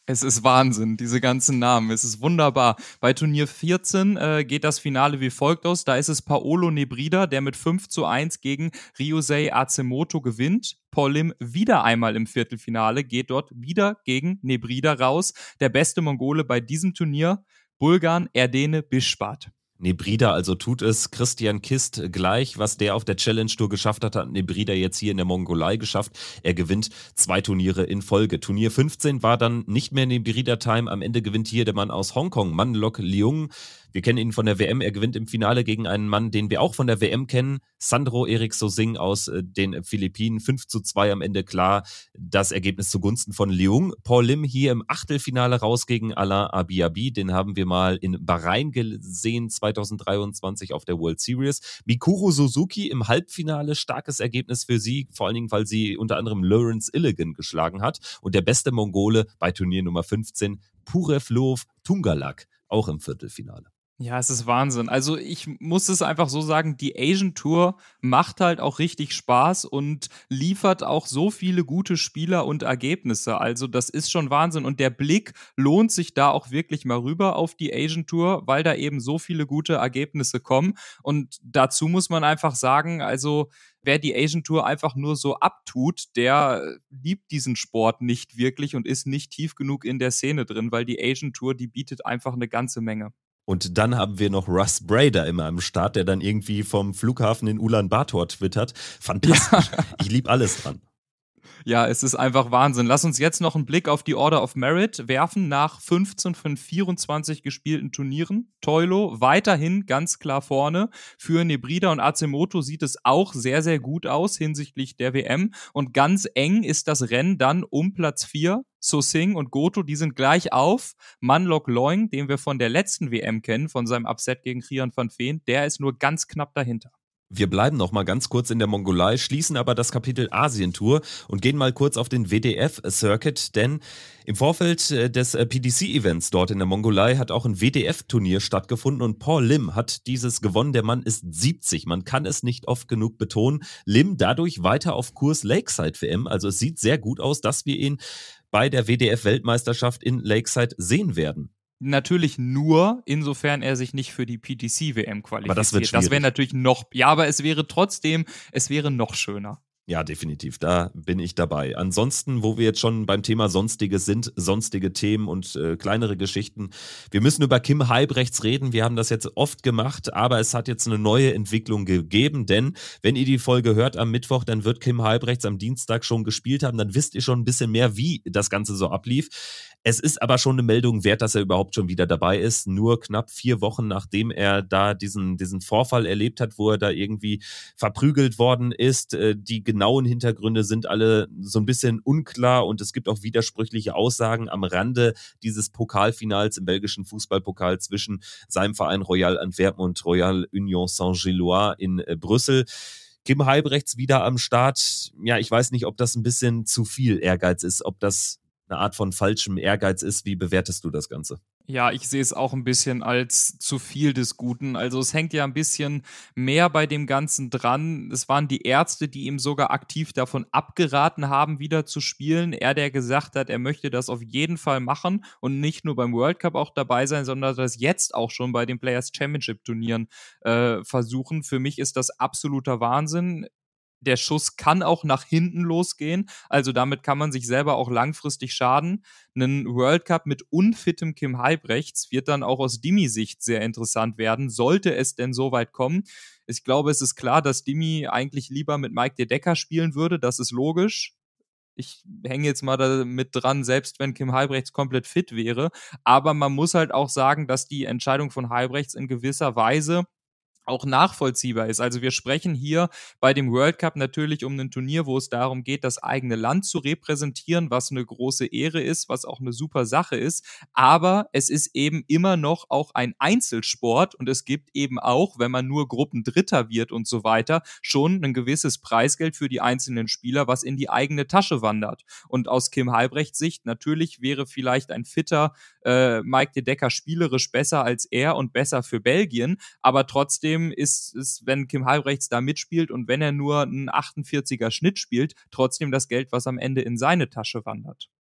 Es ist Wahnsinn, diese ganzen Namen. Es ist wunderbar. Bei Turnier vierzehn äh, geht das Finale wie folgt aus. Da ist es Paolo Nebrida, der mit fünf zu eins gegen Ryusei Azemoto gewinnt. Paul Lim wieder einmal im Viertelfinale, geht dort wieder gegen Nebrida raus. Der beste Mongole bei diesem Turnier, Bulgan Erdene Bishbat. Nebrida also tut es. Christian Kist gleich, was der auf der Challenge Tour geschafft hat, hat Nebrida jetzt hier in der Mongolei geschafft. Er gewinnt zwei Turniere in Folge. Turnier fünfzehn war dann nicht mehr Nebrida-Time. Am Ende gewinnt hier der Mann aus Hongkong, Manlok Leung. Wir kennen ihn von der W M. Er gewinnt im Finale gegen einen Mann, den wir auch von der W M kennen. Sandro Erik Sosing aus äh, den Philippinen. fünf zu zwei am Ende klar. Das Ergebnis zugunsten von Leung. Paul Lim hier im Achtelfinale raus gegen Alain Abiabi. Den haben wir mal in Bahrain gesehen, zwanzig dreiundzwanzig auf der World Series. Mikuru Suzuki im Halbfinale. Starkes Ergebnis für sie. Vor allen Dingen, weil sie unter anderem Lawrence Illigan geschlagen hat. Und der beste Mongole bei Turnier Nummer fünfzehn, Purevlov Tungalak. Auch im Viertelfinale. Ja, es ist Wahnsinn. Also ich muss es einfach so sagen, die Asian Tour macht halt auch richtig Spaß und liefert auch so viele gute Spieler und Ergebnisse. Also das ist schon Wahnsinn und der Blick lohnt sich da auch wirklich mal rüber auf die Asian Tour, weil da eben so viele gute Ergebnisse kommen. Und dazu muss man einfach sagen, also wer die Asian Tour einfach nur so abtut, der liebt diesen Sport nicht wirklich und ist nicht tief genug in der Szene drin, weil die Asian Tour, die bietet einfach eine ganze Menge. Und dann haben wir noch Russ Brader immer am Start, der dann irgendwie vom Flughafen in Ulaanbaatar twittert. Fantastisch. Ja. Ich liebe alles dran. Ja, es ist einfach Wahnsinn. Lass uns jetzt noch einen Blick auf die Order of Merit werfen nach fünfzehn von vierundzwanzig gespielten Turnieren. Toilo weiterhin ganz klar vorne. Für Nebrida und Azemoto sieht es auch sehr, sehr gut aus hinsichtlich der W M. Und ganz eng ist das Rennen dann um Platz vier. Sosing und Goto, die sind gleich auf. Manlok Leung, den wir von der letzten W M kennen, von seinem Upset gegen Rian van Veen, der ist nur ganz knapp dahinter. Wir bleiben noch mal ganz kurz in der Mongolei, schließen aber das Kapitel Asien-Tour und gehen mal kurz auf den W D F-Circuit, denn im Vorfeld des P D C-Events dort in der Mongolei hat auch ein W D F-Turnier stattgefunden und Paul Lim hat dieses gewonnen. Der Mann ist siebzig, man kann es nicht oft genug betonen. Lim dadurch weiter auf Kurs Lakeside-W M, also es sieht sehr gut aus, dass wir ihn bei der W D F-Weltmeisterschaft in Lakeside sehen werden. Natürlich nur, insofern er sich nicht für die P T C W M qualifiziert. Aber das wird schwierig. Das wäre natürlich noch, ja, aber es wäre trotzdem, es wäre noch schöner. Ja, definitiv, da bin ich dabei. Ansonsten, wo wir jetzt schon beim Thema Sonstiges sind, sonstige Themen und äh, kleinere Geschichten. Wir müssen über Kim Huybrechts reden, wir haben das jetzt oft gemacht, aber es hat jetzt eine neue Entwicklung gegeben, denn wenn ihr die Folge hört am Mittwoch, dann wird Kim Huybrechts am Dienstag schon gespielt haben, dann wisst ihr schon ein bisschen mehr, wie das Ganze so ablief. Es ist aber schon eine Meldung wert, dass er überhaupt schon wieder dabei ist. Nur knapp vier Wochen, nachdem er da diesen, diesen Vorfall erlebt hat, wo er da irgendwie verprügelt worden ist. Die genauen Hintergründe sind alle so ein bisschen unklar und es gibt auch widersprüchliche Aussagen am Rande dieses Pokalfinals im belgischen Fußballpokal zwischen seinem Verein Royal Antwerpen und Royal Union Saint-Gilloise in Brüssel. Kim Huybrechts wieder am Start. Ja, ich weiß nicht, ob das ein bisschen zu viel Ehrgeiz ist, ob das eine Art von falschem Ehrgeiz ist. Wie bewertest du das Ganze? Ja, ich sehe es auch ein bisschen als zu viel des Guten. Also es hängt ja ein bisschen mehr bei dem Ganzen dran. Es waren die Ärzte, die ihm sogar aktiv davon abgeraten haben, wieder zu spielen. Er, der gesagt hat, er möchte das auf jeden Fall machen und nicht nur beim World Cup auch dabei sein, sondern das jetzt auch schon bei den Players Championship Turnieren äh, versuchen. Für mich ist das absoluter Wahnsinn. Der Schuss kann auch nach hinten losgehen, also damit kann man sich selber auch langfristig schaden. Ein World Cup mit unfittem Kim Huybrechts wird dann auch aus Dimi-Sicht sehr interessant werden, sollte es denn so weit kommen. Ich glaube, es ist klar, dass Dimi eigentlich lieber mit Mike de Decker spielen würde, das ist logisch. Ich hänge jetzt mal da mit dran, selbst wenn Kim Huybrechts komplett fit wäre. Aber man muss halt auch sagen, dass die Entscheidung von Huybrechts in gewisser Weise auch nachvollziehbar ist. Also wir sprechen hier bei dem World Cup natürlich um ein Turnier, wo es darum geht, das eigene Land zu repräsentieren, was eine große Ehre ist, was auch eine super Sache ist. Aber es ist eben immer noch auch ein Einzelsport und es gibt eben auch, wenn man nur Gruppendritter wird und so weiter, schon ein gewisses Preisgeld für die einzelnen Spieler, was in die eigene Tasche wandert. Und aus Kim Huybrechts Sicht, natürlich wäre vielleicht ein fitter äh, Mike de Decker spielerisch besser als er und besser für Belgien, aber trotzdem ist es, wenn Kim Huybrechts da mitspielt und wenn er nur einen achtundvierziger Schnitt spielt, trotzdem das Geld, was am Ende in seine Tasche wandert.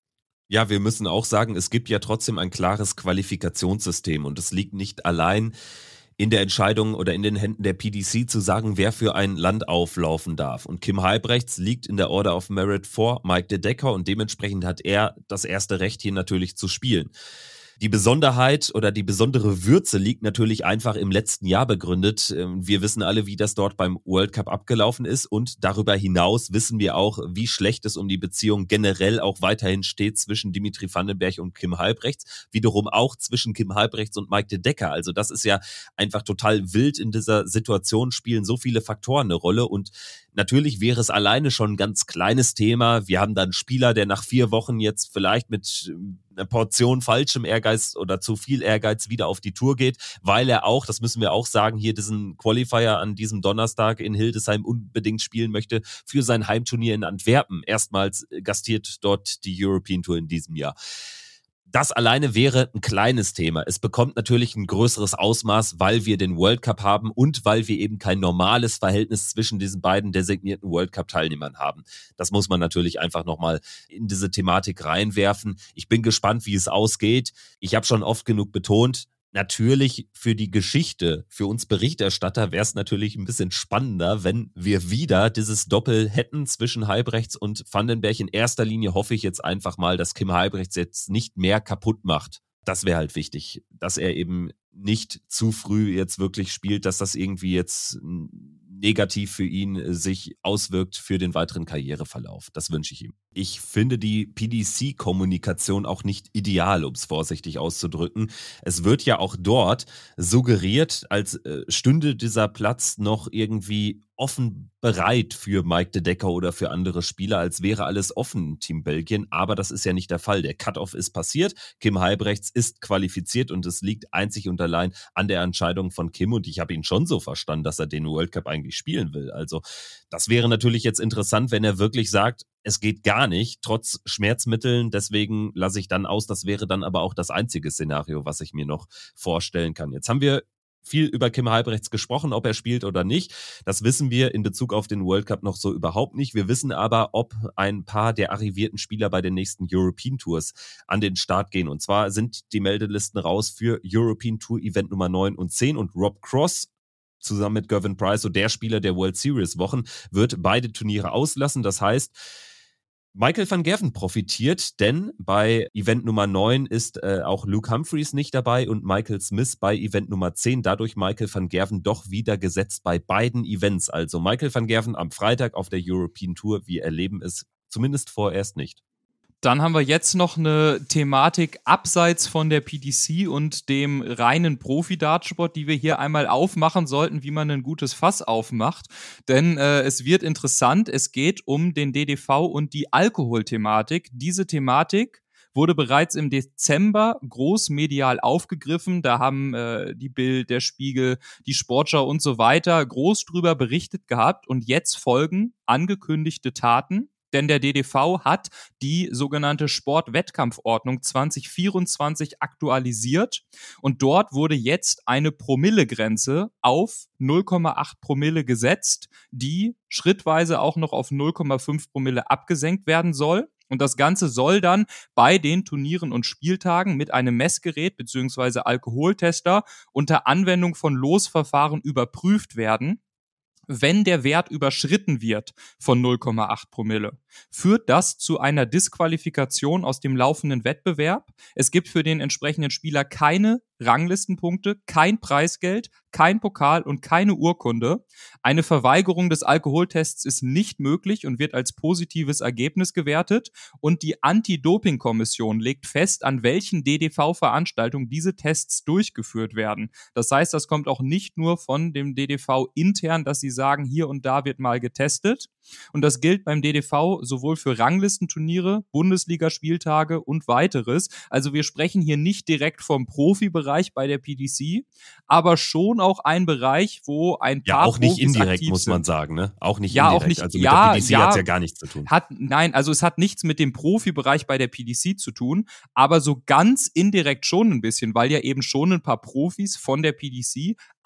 Ja, wir müssen auch sagen, es gibt ja trotzdem ein klares Qualifikationssystem und es liegt nicht allein in der Entscheidung oder in den Händen der P D C zu sagen, wer für ein Land auflaufen darf. Und Kim Huybrechts liegt in der Order of Merit vor Mike De Decker und dementsprechend hat er das erste Recht, hier natürlich zu spielen. Die Besonderheit oder die besondere Würze liegt natürlich einfach im letzten Jahr begründet. Wir wissen alle, wie das dort beim World Cup abgelaufen ist und darüber hinaus wissen wir auch, wie schlecht es um die Beziehung generell auch weiterhin steht zwischen Dimitri Vandenberg und Kim Huybrechts, wiederum auch zwischen Kim Huybrechts und Mike De Decker. Also das ist ja einfach total wild in dieser Situation, spielen so viele Faktoren eine Rolle und natürlich wäre es alleine schon ein ganz kleines Thema. Wir haben da einen Spieler, der nach vier Wochen jetzt vielleicht mit einer Portion falschem Ehrgeiz oder zu viel Ehrgeiz wieder auf die Tour geht, weil er auch, das müssen wir auch sagen, hier diesen Qualifier an diesem Donnerstag in Hildesheim unbedingt spielen möchte für sein Heimturnier in Antwerpen. Erstmals gastiert dort die European Tour in diesem Jahr. Das alleine wäre ein kleines Thema. Es bekommt natürlich ein größeres Ausmaß, weil wir den World Cup haben und weil wir eben kein normales Verhältnis zwischen diesen beiden designierten World Cup-Teilnehmern haben. Das muss man natürlich einfach nochmal in diese Thematik reinwerfen. Ich bin gespannt, wie es ausgeht. Ich habe schon oft genug betont, natürlich für die Geschichte, für uns Berichterstatter wäre es natürlich ein bisschen spannender, wenn wir wieder dieses Doppel hätten zwischen Huybrechts und Vandenberg. In erster Linie hoffe ich jetzt einfach mal, dass Kim Huybrechts jetzt nicht mehr kaputt macht. Das wäre halt wichtig, dass er eben nicht zu früh jetzt wirklich spielt, dass das irgendwie jetzt negativ für ihn sich auswirkt für den weiteren Karriereverlauf. Das wünsche ich ihm. Ich finde die P D C-Kommunikation auch nicht ideal, um es vorsichtig auszudrücken. Es wird ja auch dort suggeriert, als äh, stünde dieser Platz noch irgendwie offen bereit für Mike De Decker oder für andere Spieler, als wäre alles offen im Team Belgien. Aber das ist ja nicht der Fall. Der Cut-Off ist passiert. Kim Huybrechts ist qualifiziert und es liegt einzig und allein an der Entscheidung von Kim. Und ich habe ihn schon so verstanden, dass er den World Cup eigentlich spielen will. Also das wäre natürlich jetzt interessant, wenn er wirklich sagt, es geht gar nicht, trotz Schmerzmitteln. Deswegen lasse ich dann aus. Das wäre dann aber auch das einzige Szenario, was ich mir noch vorstellen kann. Jetzt haben wir viel über Kim Huybrechts gesprochen, ob er spielt oder nicht. Das wissen wir in Bezug auf den World Cup noch so überhaupt nicht. Wir wissen aber, ob ein paar der arrivierten Spieler bei den nächsten European Tours an den Start gehen. Und zwar sind die Meldelisten raus für European Tour Event Nummer neun und zehn und Rob Cross zusammen mit Gervin Price, so der Spieler der World Series Wochen, wird beide Turniere auslassen. Das heißt, Michael van Gerwen profitiert, denn bei Event Nummer neun ist äh, auch Luke Humphreys nicht dabei und Michael Smith bei Event Nummer zehn. Dadurch Michael van Gerwen doch wieder gesetzt bei beiden Events. Also Michael van Gerwen am Freitag auf der European Tour. Wir erleben es zumindest vorerst nicht. Dann haben wir jetzt noch eine Thematik abseits von der P D C und dem reinen Profi-Dartsport, die wir hier einmal aufmachen sollten, wie man ein gutes Fass aufmacht. Denn äh, es wird interessant, es geht um den D D V und die Alkoholthematik. Diese Thematik wurde bereits im Dezember großmedial aufgegriffen. Da haben äh, die Bild, der Spiegel, die Sportschau und so weiter groß drüber berichtet gehabt. Und jetzt folgen angekündigte Taten. Denn der D D V hat die sogenannte Sportwettkampfordnung zwanzig vierundzwanzig aktualisiert und dort wurde jetzt eine Promillegrenze auf null Komma acht Promille gesetzt, die schrittweise auch noch auf null Komma fünf Promille abgesenkt werden soll. Und das Ganze soll dann bei den Turnieren und Spieltagen mit einem Messgerät bzw. Alkoholtester unter Anwendung von Losverfahren überprüft werden. Wenn der Wert überschritten wird von null Komma acht Promille, führt das zu einer Disqualifikation aus dem laufenden Wettbewerb. Es gibt für den entsprechenden Spieler keine Ranglistenpunkte, kein Preisgeld, kein Pokal und keine Urkunde. Eine Verweigerung des Alkoholtests ist nicht möglich und wird als positives Ergebnis gewertet. Und die Anti-Doping-Kommission legt fest, an welchen D D V-Veranstaltungen diese Tests durchgeführt werden. Das heißt, das kommt auch nicht nur von dem D D V intern, dass sie sagen, hier und da wird mal getestet. Und das gilt beim D D V sowohl für Ranglistenturniere, Bundesligaspieltage und weiteres. Also wir sprechen hier nicht direkt vom Profibereich bei der P D C, aber schon auch ein Bereich, wo ein paar Ja, auch nicht Profis indirekt, aktiv muss sind. man sagen, ne? Auch nicht Ja, indirekt. auch nicht- Also mit ja, der P D C ja. hat es ja gar nichts zu tun. Hat, nein, also es hat nichts mit dem Profibereich bei der P D C zu tun, aber so ganz indirekt schon ein bisschen, weil ja eben schon ein paar Profis von der P D C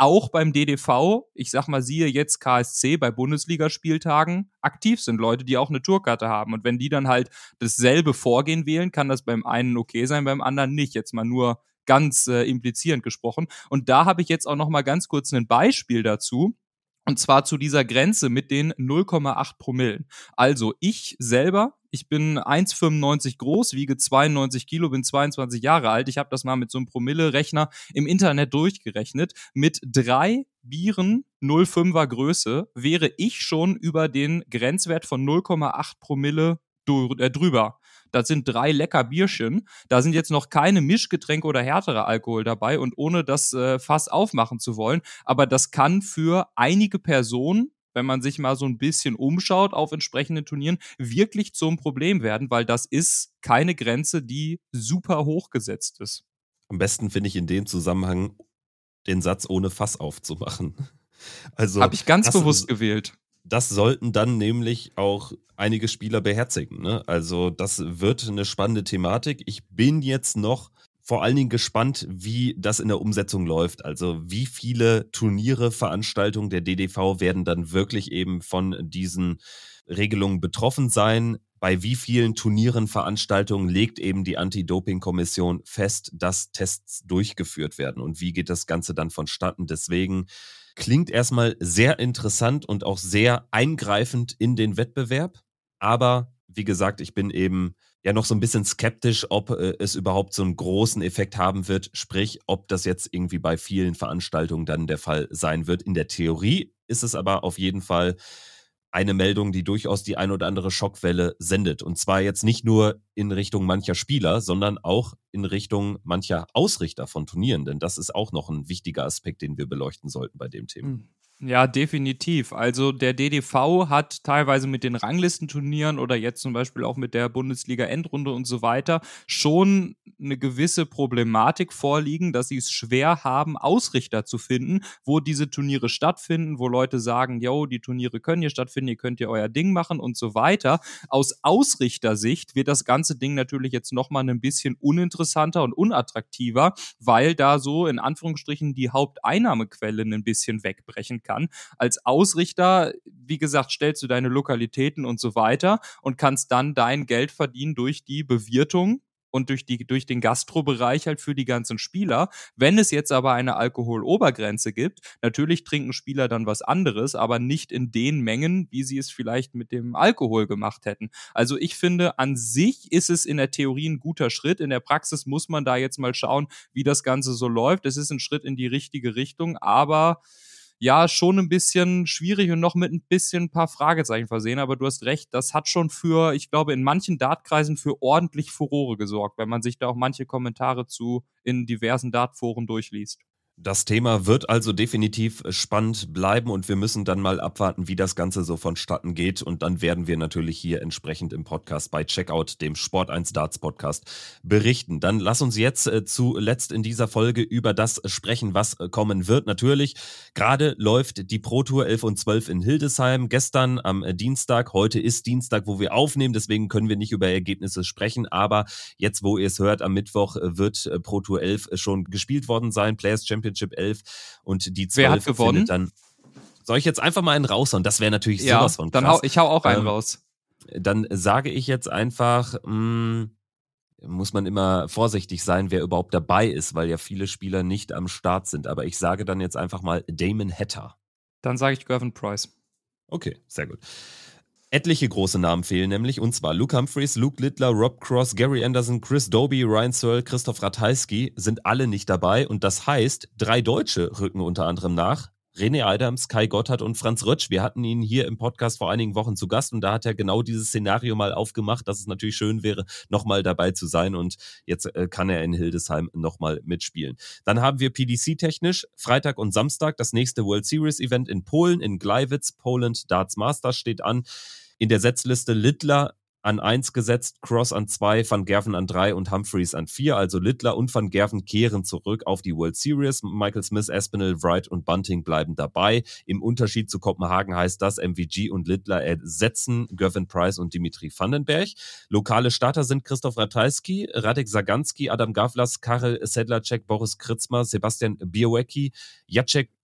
auch beim D D V, ich sag mal, siehe jetzt K S C bei Bundesligaspieltagen, aktiv sind Leute, die auch eine Tourkarte haben. Und wenn die dann halt dasselbe Vorgehen wählen, kann das beim einen okay sein, beim anderen nicht. Jetzt mal nur ganz äh, implizierend gesprochen. Und da habe ich jetzt auch noch mal ganz kurz ein Beispiel dazu. Und zwar zu dieser Grenze mit den null Komma acht Promillen. Also ich selber, ich bin eins Komma fünfundneunzig groß, wiege zweiundneunzig Kilo, bin zweiundzwanzig Jahre alt. Ich habe das mal mit so einem Promille-Rechner im Internet durchgerechnet. Mit drei Bieren null Komma fünfer Größe wäre ich schon über den Grenzwert von null Komma acht Promille drüber. Das sind drei lecker Bierchen. Da sind jetzt noch keine Mischgetränke oder härtere Alkohol dabei und ohne das äh, Fass aufmachen zu wollen. Aber das kann für einige Personen, wenn man sich mal so ein bisschen umschaut auf entsprechenden Turnieren, wirklich zum Problem werden, weil das ist keine Grenze, die super hoch gesetzt ist. Am besten finde ich in dem Zusammenhang den Satz ohne Fass aufzumachen. Also habe ich ganz das, bewusst gewählt. Das sollten dann nämlich auch einige Spieler beherzigen. Ne? Also das wird eine spannende Thematik. Ich bin jetzt noch vor allen Dingen gespannt, wie das in der Umsetzung läuft. Also wie viele Turniere, Veranstaltungen der D D V werden dann wirklich eben von diesen Regelungen betroffen sein. Bei wie vielen Turnieren, Veranstaltungen legt eben die Anti-Doping-Kommission fest, dass Tests durchgeführt werden und wie geht das Ganze dann vonstatten. Deswegen klingt erstmal sehr interessant und auch sehr eingreifend in den Wettbewerb. Aber wie gesagt, ich bin eben ja noch so ein bisschen skeptisch, ob äh, es überhaupt so einen großen Effekt haben wird. Sprich, ob das jetzt irgendwie bei vielen Veranstaltungen dann der Fall sein wird. In der Theorie ist es aber auf jeden Fall eine Meldung, die durchaus die ein oder andere Schockwelle sendet. Und zwar jetzt nicht nur in Richtung mancher Spieler, sondern auch in Richtung mancher Ausrichter von Turnieren. Denn das ist auch noch ein wichtiger Aspekt, den wir beleuchten sollten bei dem Thema. Ja, definitiv. Also der D D V hat teilweise mit den Ranglistenturnieren oder jetzt zum Beispiel auch mit der Bundesliga-Endrunde und so weiter schon eine gewisse Problematik vorliegen, dass sie es schwer haben, Ausrichter zu finden, wo diese Turniere stattfinden, wo Leute sagen, yo, die Turniere können hier stattfinden, ihr könnt hier euer Ding machen und so weiter. Aus Ausrichtersicht wird das ganze Ding natürlich jetzt nochmal ein bisschen uninteressanter und unattraktiver, weil da so in Anführungsstrichen die Haupteinnahmequelle ein bisschen wegbrechen kann. Als Ausrichter, wie gesagt, stellst du deine Lokalitäten und so weiter und kannst dann dein Geld verdienen durch die Bewirtung und durch, die, durch den Gastrobereich halt für die ganzen Spieler. Wenn es jetzt aber eine Alkoholobergrenze gibt, natürlich trinken Spieler dann was anderes, aber nicht in den Mengen, wie sie es vielleicht mit dem Alkohol gemacht hätten. Also ich finde, an sich ist es in der Theorie ein guter Schritt. In der Praxis muss man da jetzt mal schauen, wie das Ganze so läuft. Es ist ein Schritt in die richtige Richtung, aber ja, schon ein bisschen schwierig und noch mit ein bisschen ein paar Fragezeichen versehen, aber du hast recht, das hat schon für, ich glaube, in manchen Dartkreisen für ordentlich Furore gesorgt, wenn man sich da auch manche Kommentare zu in diversen Dartforen durchliest. Das Thema wird also definitiv spannend bleiben und wir müssen dann mal abwarten, wie das Ganze so vonstatten geht und dann werden wir natürlich hier entsprechend im Podcast bei Checkout, dem Sport eins Darts Podcast, berichten. Dann lass uns jetzt äh, zuletzt in dieser Folge über das sprechen, was äh, kommen wird. Natürlich, gerade läuft die Pro Tour elf und zwölf in Hildesheim, gestern am äh, Dienstag, heute ist Dienstag, wo wir aufnehmen, deswegen können wir nicht über Ergebnisse sprechen, aber jetzt, wo ihr es hört, am Mittwoch äh, wird äh, Pro Tour elf schon gespielt worden sein, Players Championship elf und die zwölf. Wer hat gewonnen? Dann, soll ich jetzt einfach mal einen raushauen? Das wäre natürlich ja, sowas von krass. Dann hau, ich hau auch einen ähm, raus. Dann sage ich jetzt einfach, mh, muss man immer vorsichtig sein, wer überhaupt dabei ist, weil ja viele Spieler nicht am Start sind. Aber ich sage dann jetzt einfach mal Damon Hatter. Dann sage ich Gervin Price. Okay, sehr gut. Etliche große Namen fehlen nämlich, und zwar Luke Humphries, Luke Littler, Rob Cross, Gary Anderson, Chris Doby, Ryan Searle, Christoph Ratajski sind alle nicht dabei und das heißt, drei Deutsche rücken unter anderem nach. René Adams, Kai Gotthard und Franz Rötsch. Wir hatten ihn hier im Podcast vor einigen Wochen zu Gast und da hat er genau dieses Szenario mal aufgemacht, dass es natürlich schön wäre, nochmal dabei zu sein und jetzt äh, kann er in Hildesheim nochmal mitspielen. Dann haben wir P D C-technisch Freitag und Samstag das nächste World Series Event in Polen, in Gleiwitz. Poland Darts Masters steht an. In der Setzliste Littler an eins gesetzt, Cross an zwei, Van Gerven an drei und Humphries an vier. Also Littler und Van Gerven kehren zurück auf die World Series. Michael Smith, Aspinall, Wright und Bunting bleiben dabei. Im Unterschied zu Kopenhagen heißt das, M V G und Littler ersetzen Gervin Price und Dimitri Vandenberg. Lokale Starter sind Christoph Ratajski, Radek Saganski, Adam Gavlas, Karel Sedlacek, Boris Kritzmer, Sebastian Białecki, Jacek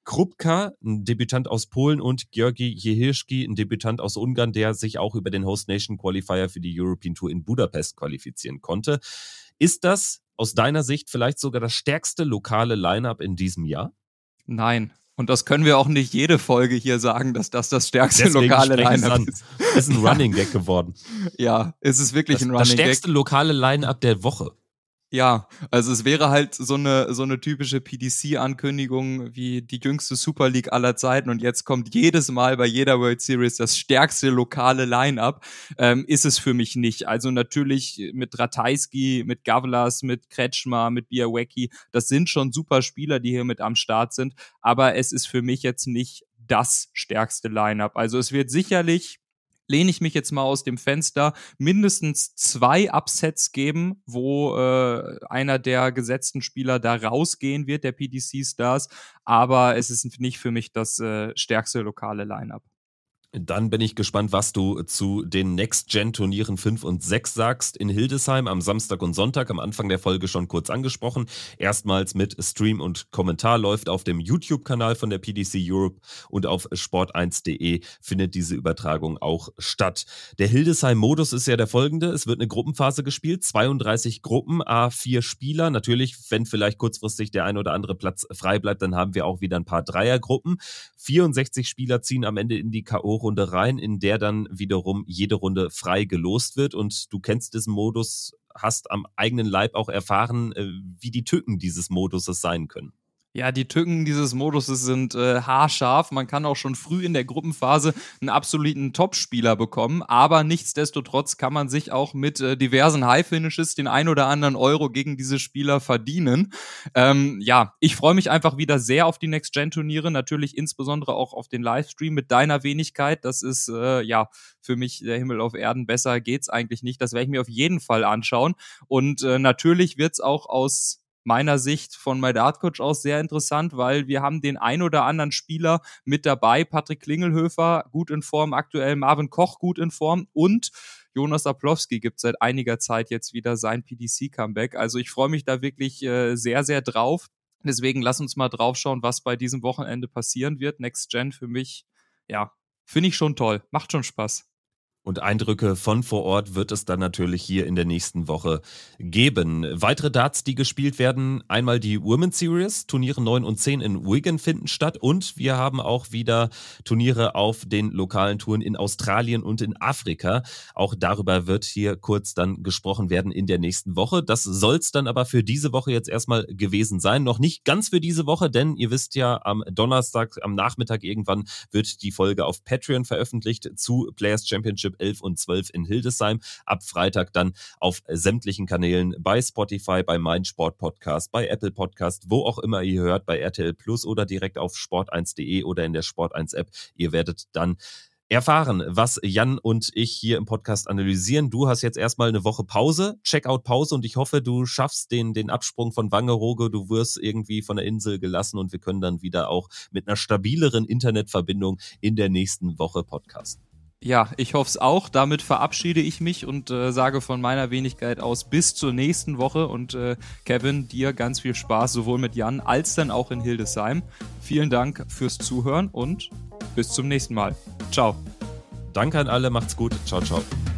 Krupka, ein Debütant aus Polen, und Georgi Jehirski, ein Debütant aus Ungarn, der sich auch über den Host Nation Qualifier für die European Tour in Budapest qualifizieren konnte. Ist das aus deiner Sicht vielleicht sogar das stärkste lokale Line-Up in diesem Jahr? Nein. Und das können wir auch nicht jede Folge hier sagen, dass das das stärkste Deswegen lokale Line-Up ist. Ist ein Running Gag geworden. Ja, es ist wirklich das, ein Running Gag. Das stärkste lokale Line-Up der Woche. Ja, also es wäre halt so eine so eine typische P D C-Ankündigung wie die jüngste Super League aller Zeiten, und jetzt kommt jedes Mal bei jeder World Series das stärkste lokale Line-Up. Ähm, ist es für mich nicht. Also natürlich mit Ratajski, mit Gavlas, mit Kretschmer, mit Białecki, das sind schon super Spieler, die hier mit am Start sind, aber es ist für mich jetzt nicht das stärkste Line-Up. Also es wird sicherlich, lehne ich mich jetzt mal aus dem Fenster, mindestens zwei Upsets geben, wo äh, einer der gesetzten Spieler da rausgehen wird, der P D C-Stars, aber es ist nicht für mich das äh, stärkste lokale Line-Up. Dann bin ich gespannt, was du zu den Next-Gen-Turnieren fünf und sechs sagst. In Hildesheim am Samstag und Sonntag, am Anfang der Folge schon kurz angesprochen. Erstmals mit Stream und Kommentar, läuft auf dem YouTube-Kanal von der P D C Europe, und auf sport eins punkt de findet diese Übertragung auch statt. Der Hildesheim-Modus ist ja der folgende: Es wird eine Gruppenphase gespielt, zweiunddreißig Gruppen, à vier Spieler. Natürlich, wenn vielleicht kurzfristig der ein oder andere Platz frei bleibt, dann haben wir auch wieder ein paar Dreiergruppen. vierundsechzig Spieler ziehen am Ende in die K O-Runde rein, in der dann wiederum jede Runde frei gelost wird, und du kennst diesen Modus, hast am eigenen Leib auch erfahren, wie die Tücken dieses Moduses sein können. Ja, die Tücken dieses Moduses sind äh, haarscharf. Man kann auch schon früh in der Gruppenphase einen absoluten Topspieler bekommen, aber nichtsdestotrotz kann man sich auch mit äh, diversen High-Finishes den ein oder anderen Euro gegen diese Spieler verdienen. Ähm, ja, ich freue mich einfach wieder sehr auf die Next-Gen-Turniere, natürlich insbesondere auch auf den Livestream mit deiner Wenigkeit. Das ist äh, ja für mich der Himmel auf Erden. Besser geht's eigentlich nicht. Das werde ich mir auf jeden Fall anschauen, und äh, natürlich wird's auch aus meiner Sicht von My Dart Coach aus sehr interessant, weil wir haben den ein oder anderen Spieler mit dabei. Patrick Klingelhöfer gut in Form aktuell, Marvin Koch gut in Form, und Jonas Aplowski gibt seit einiger Zeit jetzt wieder sein P D C-Comeback. Also ich freue mich da wirklich äh, sehr, sehr drauf. Deswegen lass uns mal drauf schauen, was bei diesem Wochenende passieren wird. Next Gen für mich, ja, finde ich schon toll. Macht schon Spaß. Und Eindrücke von vor Ort wird es dann natürlich hier in der nächsten Woche geben. Weitere Darts, die gespielt werden: einmal die Women's Series, Turniere neun und zehn in Wigan finden statt, und wir haben auch wieder Turniere auf den lokalen Touren in Australien und in Afrika. Auch darüber wird hier kurz dann gesprochen werden in der nächsten Woche. Das soll es dann aber für diese Woche jetzt erstmal gewesen sein. Noch nicht ganz für diese Woche, denn ihr wisst ja, am Donnerstag, am Nachmittag irgendwann wird die Folge auf Patreon veröffentlicht zu Players Championship elf und zwölf in Hildesheim. Ab Freitag dann auf sämtlichen Kanälen, bei Spotify, bei meinsport Podcast, bei Apple Podcast, wo auch immer ihr hört, bei R T L Plus oder direkt auf sport eins punkt de oder in der Sport eins App. Ihr werdet dann erfahren, was Jan und ich hier im Podcast analysieren. Du hast jetzt erstmal eine Woche Pause, Checkout-Pause, und ich hoffe, du schaffst den, den Absprung von Wangerooge. Du wirst irgendwie von der Insel gelassen, und wir können dann wieder auch mit einer stabileren Internetverbindung in der nächsten Woche podcasten. Ja, ich hoffe es auch. Damit verabschiede ich mich und äh, sage von meiner Wenigkeit aus bis zur nächsten Woche. Und äh, Kevin, dir ganz viel Spaß, sowohl mit Jan als dann auch in Hildesheim. Vielen Dank fürs Zuhören und bis zum nächsten Mal. Ciao. Danke an alle, macht's gut. Ciao, ciao.